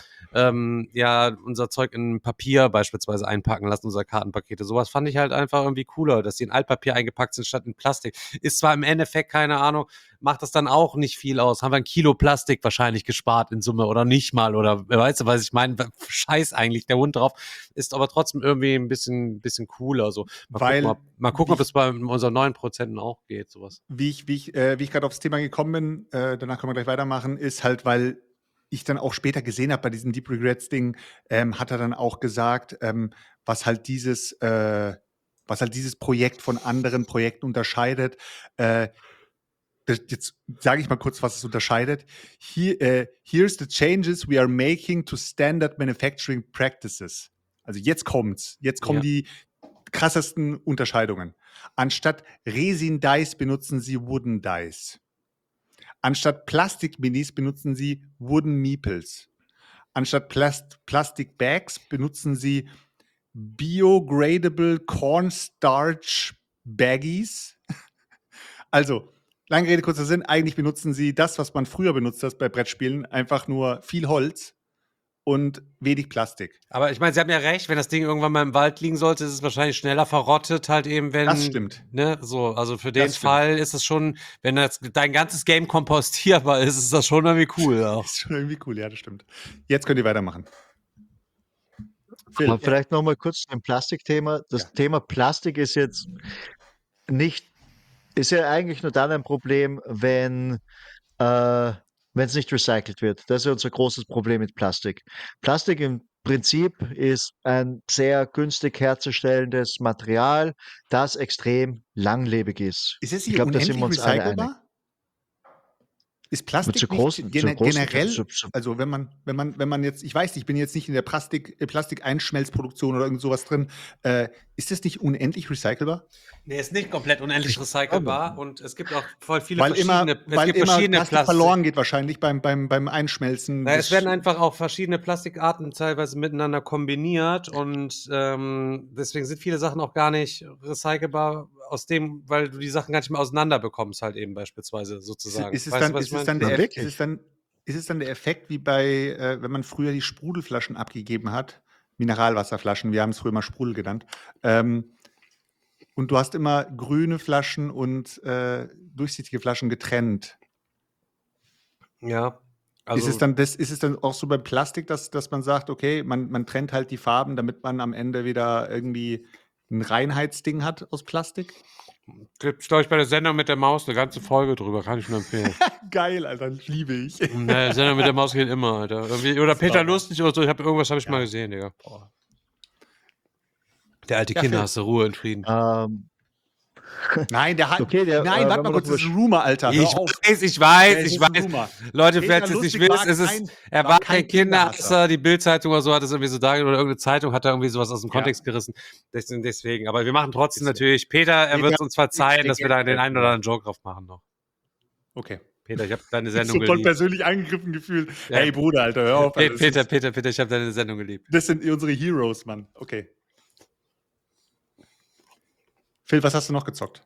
ja unser Zeug in Papier beispielsweise einpacken lassen, unsere Kartenpakete. Sowas fand ich halt einfach irgendwie cooler, dass die in Altpapier eingepackt sind statt in Plastik. Ist zwar im Endeffekt, keine Ahnung, macht das dann auch nicht viel aus. Haben wir ein Kilo Plastik wahrscheinlich gespart in Summe oder nicht mal oder weißt du, was ich meine? Scheiß eigentlich, der Hund drauf. Ist aber trotzdem irgendwie ein bisschen cooler. So. Mal gucken, ob das bei unseren 9% auch geht, sowas. Wie ich gerade aufs Thema gekommen bin, danach können wir gleich weitermachen, ist halt, weil ich dann auch später gesehen habe bei diesem Deep Regrets Ding, hat er dann auch gesagt, was halt dieses Projekt von anderen Projekten unterscheidet. Jetzt sage ich mal kurz, was es unterscheidet. Here's the changes we are making to standard manufacturing practices. Also jetzt kommt's. Jetzt kommen die krassesten Unterscheidungen. Anstatt Resin-Dice benutzen sie Wooden Dice. Anstatt Plastik-Minis benutzen sie Wooden Meeples. Anstatt Plastic-Bags benutzen sie Biogradable Cornstarch Baggies. Also, lange Rede, kurzer Sinn, eigentlich benutzen sie das, was man früher benutzt hat bei Brettspielen, einfach nur viel Holz und wenig Plastik. Aber ich meine, Sie haben ja recht, wenn das Ding irgendwann mal im Wald liegen sollte, ist es wahrscheinlich schneller verrottet, halt eben, wenn. Das stimmt. Ne, so, also für den Fall ist es schon, wenn dein ganzes Game kompostierbar ist, ist das schon irgendwie cool auch. Ist schon irgendwie cool, ja, das stimmt. Jetzt könnt ihr weitermachen. Phil, vielleicht noch mal kurz zum Plastikthema. Das Thema Plastik ist jetzt ist ja eigentlich nur dann ein Problem, wenn es nicht recycelt wird. Das ist ja unser großes Problem mit Plastik. Plastik im Prinzip ist ein sehr günstig herzustellendes Material, das extrem langlebig ist. Ist es Ich hier glaube, da sind unendlich wir uns alle einig. recycelbar? Ist Mit Plastik so nicht großen, so großen, generell, so, also wenn man jetzt, ich weiß nicht, ich bin jetzt nicht in der Plastikeinschmelzproduktion oder irgend sowas drin, ist das nicht unendlich recycelbar? Nee, ist nicht komplett unendlich recycelbar und es gibt auch voll viele Weil immer verschiedene Plastik verloren geht wahrscheinlich beim Einschmelzen. Na, es werden einfach auch verschiedene Plastikarten teilweise miteinander kombiniert und deswegen sind viele Sachen auch gar nicht recycelbar weil du die Sachen gar nicht mehr auseinander bekommst, halt eben beispielsweise sozusagen. Ist es Weißt du, dann, was ist ich es meine? dann der, wirklich? ist es dann der Effekt wie bei, wenn man früher die Sprudelflaschen abgegeben hat, Mineralwasserflaschen, wir haben es früher mal Sprudel genannt, und du hast immer grüne Flaschen und durchsichtige Flaschen getrennt. Ja. Also, ist es dann auch so beim Plastik, dass man sagt, okay, man trennt halt die Farben, damit man am Ende wieder irgendwie ein Reinheitsding hat aus Plastik? gibt es, glaube ich, bei der Sendung mit der Maus eine ganze Folge drüber, kann ich nur empfehlen. Geil, Alter, liebe ich. Ne, Sendung mit der Maus geht immer, Alter. Irgendwie, oder Peter Lustig oder so, irgendwas habe ich mal gesehen, Digga. Boah. Der alte Ja, Kinder, Phil. hast du Ruhe in Frieden. Nein, der hat. Okay, Nein, warte wenn mal wir kurz, noch das ist ein Rumor, Alter. Hör auf. Ich Ja, weiß. es ist ein Rumor. Leute, Peter wer es nicht Lustig wisst, er war kein Kinderhasser. Die Bildzeitung oder so hat es irgendwie so dargelegt oder irgendeine Zeitung hat da irgendwie sowas aus dem Kontext gerissen. Deswegen. Aber wir machen trotzdem natürlich. Peter, er wird es uns verzeihen, dass wir da den einen oder anderen Joke drauf machen noch. Okay. Peter, ich habe deine Ich Sendung so voll geliebt. persönlich angegriffen gefühlt. Ja. Hey Bruder, Alter, hör auf. Alter, Peter, ich habe deine Sendung geliebt. Das sind unsere Heroes, Mann. Okay. Phil, was hast du noch gezockt?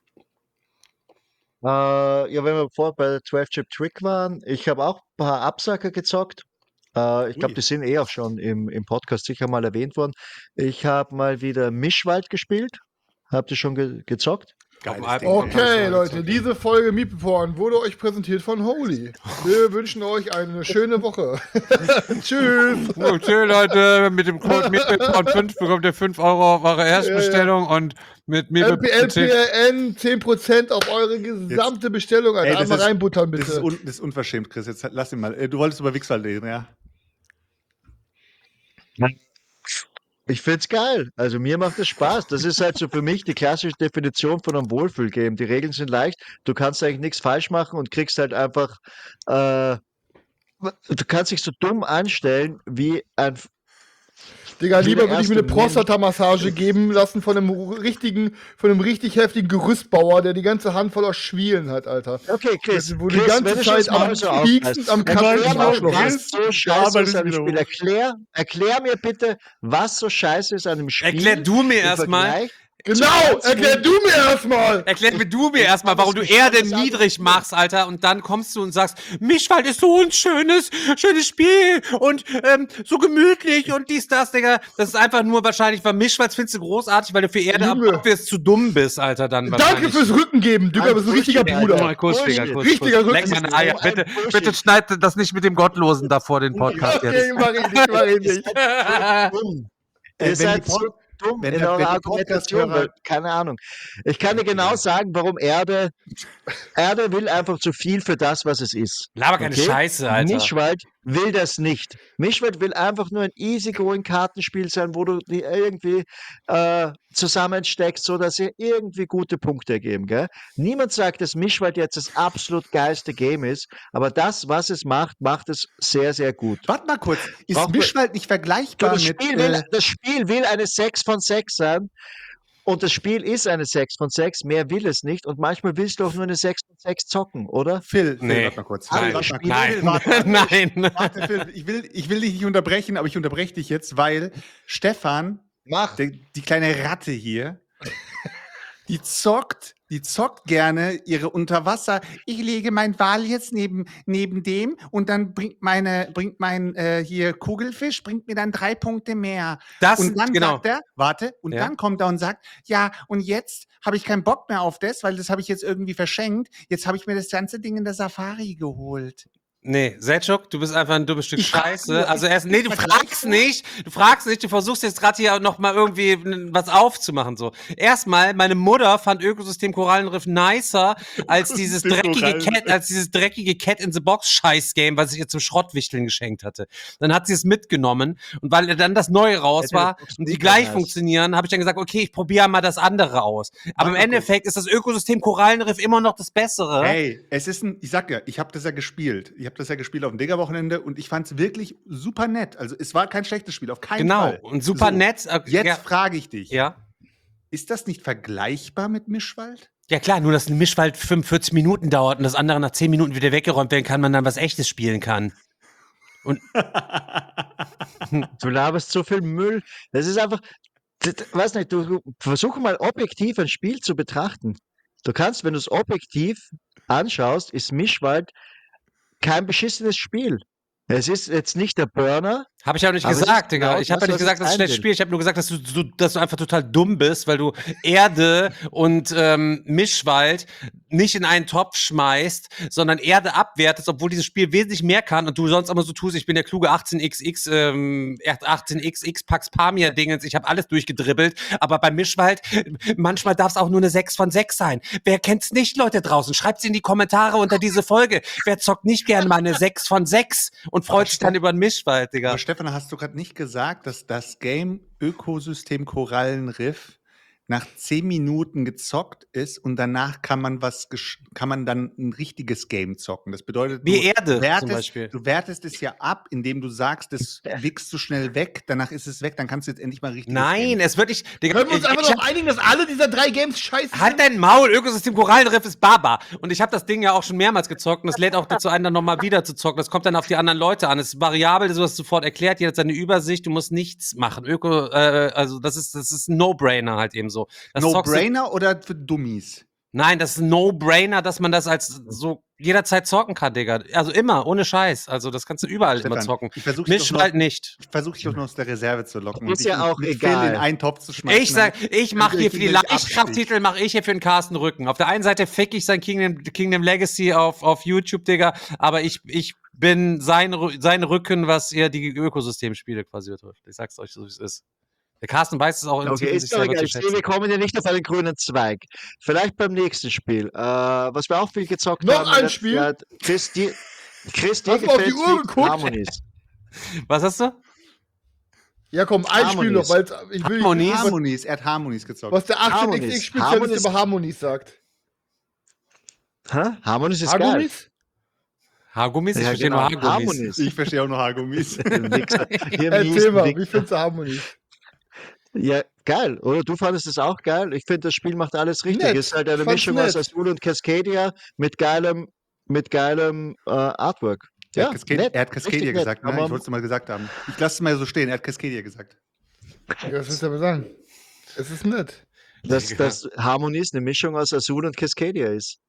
Ja, wenn wir vorher bei der 12-Chip-Trick waren, ich habe auch ein paar Absacker gezockt. Ich glaube, die sind auch schon im Podcast sicher mal erwähnt worden. Ich habe mal wieder Mischwald gespielt. Habt ihr schon gezockt? Geiles Ding. Okay, Leute, diese Folge Meeple wurde euch präsentiert von Holy. Wir wünschen euch eine schöne Woche. Tschüss. Okay, Leute, mit dem Code MeeplePorn5 bekommt ihr 5 Euro auf eure Erstbestellung und mit LPN 10% auf eure gesamte Bestellung. Ey, das einmal ist- reinbuttern, Das bitte. das ist unverschämt, Chris. Jetzt lass ihn mal. Du wolltest über Wichswald reden, ja? Ich find's geil. Also mir macht es Spaß. Das ist halt so für mich die klassische Definition von einem Wohlfühlgame. Die Regeln sind leicht. Du kannst eigentlich nichts falsch machen und kriegst halt einfach, du kannst dich so dumm anstellen wie ein Digga, lieber der würde ich mir eine erste Prostata-Massage geben lassen von einem richtig heftigen Gerüstbauer, der die ganze Hand voller Schwielen hat, Alter. Okay, Chris, Wo die ganze wenn du Zeit schon mal am so pieksen, am erklär Kacken im mal, Arschloch was ist. so scheiße ist an dem Spiel. Erklär mir bitte, was so scheiße ist an dem Spiel. Erklär du mir im erstmal. Vergleich Genau, erklär du mir erstmal! Erklär du mir erstmal, warum du Erde niedrig machst, Alter, und dann kommst du und sagst, Mischwald ist so ein schönes Spiel und so gemütlich und dies, das, Digga. Das ist einfach nur wahrscheinlich, weil Mischwald findest du großartig, weil du für Erde Junge. abwärts zu dumm bist, Alter, dann Danke wahrscheinlich. fürs Rücken geben, Digga, du bist ein richtiger Bruder. Kuss, Digga, Kuss. Richtiger Leck Rücken. meine Eier. Bitte schneid das nicht mit dem Gottlosen da vor den Podcast Okay, jetzt. mach ich nicht. dumm. Wenn Ihr seid die so dumm wenn in der- eurer wenn die Argumentation, Podcast-Hörer- weil, keine Ahnung. Ich kann dir genau sagen, warum Erde will einfach zu viel für das, was es ist. Laber keine Scheiße, Alter. Mischwald will das nicht. Mischwald will einfach nur ein easygoing Kartenspiel sein, wo du die irgendwie zusammensteckst, so dass sie irgendwie gute Punkte ergeben. Gell? Niemand sagt, dass Mischwald jetzt das absolut geilste Game ist, aber das, was es macht, macht es sehr, sehr gut. Warte mal kurz. Ist Braucht man- Mischwald nicht vergleichbar Das mit. Spiel will eine 6 von 6 sein. Und das Spiel ist eine 6 von 6, mehr will es nicht. Und manchmal willst du auch nur eine 6 von 6 zocken, oder? Phil, Nee. warte mal kurz. Nein. Warte mal kurz. Nein. Phil, warte. Nein. Warte, Phil, ich will dich nicht unterbrechen, aber ich unterbreche dich jetzt, weil Stefan, Mach. die kleine Ratte hier, die zockt gerne ihre Unterwasser. Ich lege mein Wal jetzt neben dem und dann bringt mein hier Kugelfisch bringt mir dann 3 Punkte mehr. Das, Und dann genau. sagt er, warte, und Ja. dann kommt er und sagt, ja, und jetzt habe ich keinen Bock mehr auf das, weil das habe ich jetzt irgendwie verschenkt. Jetzt habe ich mir das ganze Ding in der Safari geholt. Nee, Selçuk, du bist einfach ein dummes Stück Ich frag Scheiße. nur, Also ist du fragst nicht, du versuchst jetzt gerade hier noch mal irgendwie was aufzumachen, so. Erstmal, meine Mutter fand Ökosystem Korallenriff nicer als dieses dreckige Cat in the Box Scheiß-Game, was ich ihr zum Schrottwichteln geschenkt hatte. Dann hat sie es mitgenommen und weil dann das Neue raus war und die gleich funktionieren, habe ich dann gesagt, okay, ich probiere mal das andere aus. Aber im Endeffekt ist das Ökosystem Korallenriff immer noch das Bessere. Hey, ich sag ja, ich habe das ja gespielt. Ich habe das ja gespielt auf dem Digger-Wochenende und ich fand es wirklich super nett. Also es war kein schlechtes Spiel, auf keinen Fall. Genau, und super nett. Jetzt frage ich dich. Ja. Ist das nicht vergleichbar mit Mischwald? Ja klar, nur dass ein Mischwald 45 Minuten dauert und das andere nach 10 Minuten wieder weggeräumt werden kann, man dann was Echtes spielen kann. Und Du laberst so viel Müll. Das ist einfach, weiß nicht, du versuch mal objektiv ein Spiel zu betrachten. Du kannst, wenn du es objektiv anschaust, ist Mischwald kein beschissenes Spiel. Es ist jetzt nicht der Burner. habe ich auch nicht Aber es gesagt, ist Digga. genau Ich habe ja das, nicht was gesagt, es dass ich schlecht sein spiele. Ich habe nur gesagt, dass du einfach total dumm bist, weil du Erde und Mischwald nicht in einen Topf schmeißt, sondern Erde abwertest, obwohl dieses Spiel wesentlich mehr kann und du sonst immer so tust, ich bin der kluge 18xx Pax Pamir Dingens, ich habe alles durchgedribbelt, aber beim Mischwald manchmal darf es auch nur eine 6 von 6 sein. Wer kennt's nicht, Leute draußen? Schreibt's in die Kommentare unter diese Folge. Wer zockt nicht gerne mal eine 6 von 6 und freut sich dann über einen Mischwald, Digga? Aber Stefan, hast du gerade nicht gesagt, dass das Game Ökosystem Korallenriff nach 10 Minuten gezockt ist und danach kann man dann ein richtiges Game zocken. Das bedeutet, Wie Erde zum Beispiel. Du wertest es ja ab, indem du sagst, das wickst du schnell weg, danach ist es weg, dann kannst du jetzt endlich mal richtig. Nein, es wird nicht. Digga, Können wir uns einfach darauf einigen, dass alle dieser 3 Games scheiße Halt dein Maul, Ökosystem Korallenriff ist Baba. Und ich habe das Ding ja auch schon mehrmals gezockt und es lädt auch dazu ein, dann nochmal wieder zu zocken. Das kommt dann auf die anderen Leute an. Es ist variabel, du hast sofort erklärt, jeder hat seine Übersicht, du musst nichts machen. Also das ist ein No-Brainer halt eben so. Das zockst du- No-Brainer oder für Dummies? Nein, das ist ein No-Brainer, dass man das als so jederzeit zocken kann, Digga. Also immer, ohne Scheiß. Also das kannst du überall immer Stefan, zocken. ich versuche dich Mischwald nicht. dich doch nur aus der Reserve zu locken. Ist und ja dich auch mit egal. Phil in einen Topf zu schmeißen. Ich mache hier für die gegen den Leichtkrafttitel, mache ich hier für den Carsten Rücken. Auf der einen Seite fick ich sein Kingdom Legacy auf YouTube, Digga, aber ich bin sein Rücken, was eher die Ökosystemspiele quasi betrifft. Ich sag's euch, so wie es ist. Der Carsten weiß es auch in Okay, sich ist doch selber egal. zu Ich sehe, schätzen. wir kommen ja nicht auf einen grünen Zweig. Vielleicht beim nächsten Spiel. Was wir auch viel gezockt Noch haben. ein Spiel? Ja, Chris, dir Hast du auf die gefällt's Uhr nicht? geguckt? Harmonies. Was hast du? Ja, komm, ein Spiel noch, weil ich will Harmonies? nicht, Harmonies, er hat Harmonies gezockt. was der Harmonies. 18xx-Spezialist über Harmonies sagt. Hä? Harmonies ist geil. Harmonies? Haargummis? Ich Ja, verstehe nur genau. Haargummis. Harmonies. Ich verstehe auch noch Haargummis. Wichser. Ihr Erzähl miesen mal, Wichser. wie findest du Harmonies? Ja, geil, oder? Du fandest es auch geil. Ich finde, das Spiel macht alles richtig. Nett, Es ist halt eine fand's Mischung aus nett. Azul und Cascadia mit geilem Artwork. Er hat Cascadia richtig nett. gesagt, ne? Aber- Ich wollte es mal gesagt haben. Ich lasse es mal so stehen, er hat Cascadia gesagt. Ja, was willst du aber sagen? Es ist nett. Dass Harmonies eine Mischung aus Azul und Cascadia ist.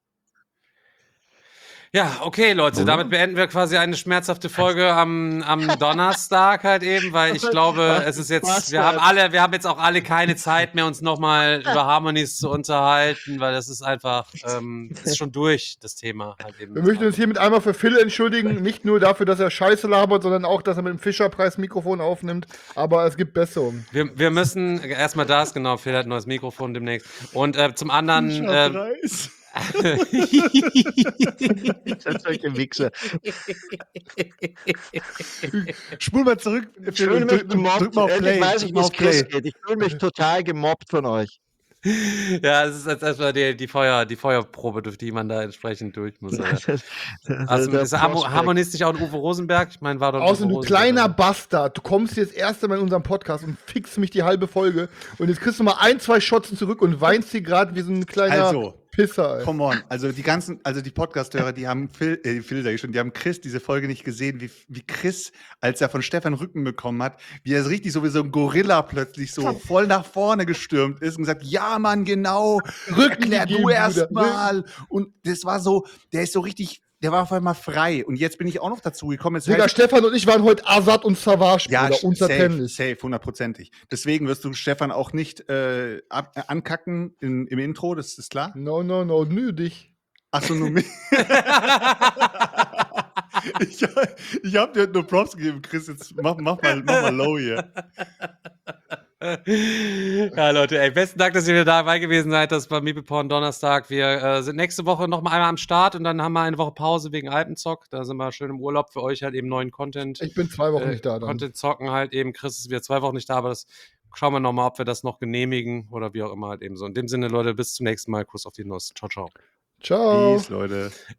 Ja, okay, Leute, damit beenden wir quasi eine schmerzhafte Folge am Donnerstag halt eben, weil ich glaube, es ist jetzt, wir haben jetzt auch alle keine Zeit mehr, uns nochmal über Harmonies zu unterhalten, weil das ist einfach, ist schon durch, das Thema halt eben. Wir möchten uns hiermit einmal für Phil entschuldigen. Nicht nur dafür, dass er Scheiße labert, sondern auch, dass er mit dem Fischerpreis-Mikrofon aufnimmt. Aber es gibt Besserung. Wir müssen, erstmal das, genau, Phil hat ein neues Mikrofon demnächst. Und zum anderen, Das ist solche Wichser. Spul mal zurück. Ich fühle mich gemobbt. Drück mal auf Endlich Play. weiß ich, Drück mal wie es auf Play. Chris geht. Ich fühle mich total gemobbt von euch. ja, es ist jetzt erstmal die Feuerprobe, durch die man da entsprechend durch muss. Also ist Harmonies nicht auch ein Uwe Rosenberg? Ich meine, war doch Außerdem, Uwe du Rosenberg, kleiner oder? Bastard, du kommst jetzt erst einmal in unserem Podcast und fixst mich die halbe Folge und jetzt kriegst du mal 1, 2 Shots zurück und weinst hier gerade wie so ein kleiner Also, Pisser. Ey. Come on, also die Podcast-Hörer, die haben Phil sag ich schon, die haben Chris diese Folge nicht gesehen, wie Chris, als er von Stefan Rücken bekommen hat, wie er so richtig so wie so ein Gorilla plötzlich so voll nach vorne gestürmt ist und gesagt, ja Mann, genau, erklär gegeben, du erst Bruder. mal. Und das war so, der ist so richtig, der war auf einmal frei. Und jetzt bin ich auch noch dazu gekommen. Jetzt Digga, heißt- Stefan und ich waren heute Azad und Savage, ja, Bruder, unzertrennlich. safe, 100%ig. Deswegen wirst du Stefan auch nicht ankacken im Intro, das ist klar. No, nö, dich. Achso, nur mich. Ich hab dir nur Props gegeben, Chris. Jetzt mach mal low hier. Ja, Leute, ey, besten Dank, dass ihr wieder dabei gewesen seid. Das war Meeple Donnerstag. Wir sind nächste Woche noch mal einmal am Start und dann haben wir eine Woche Pause wegen Alpenzock. Da sind wir schön im Urlaub für euch halt eben neuen Content. Ich bin 2 Wochen nicht da. Dann. Content zocken halt eben. Chris ist wieder 2 Wochen nicht da, aber das schauen wir nochmal, ob wir das noch genehmigen oder wie auch immer halt eben so. In dem Sinne, Leute, bis zum nächsten Mal. Kuss auf die Nuss. Ciao, ciao. Ciao. Peace, Leute.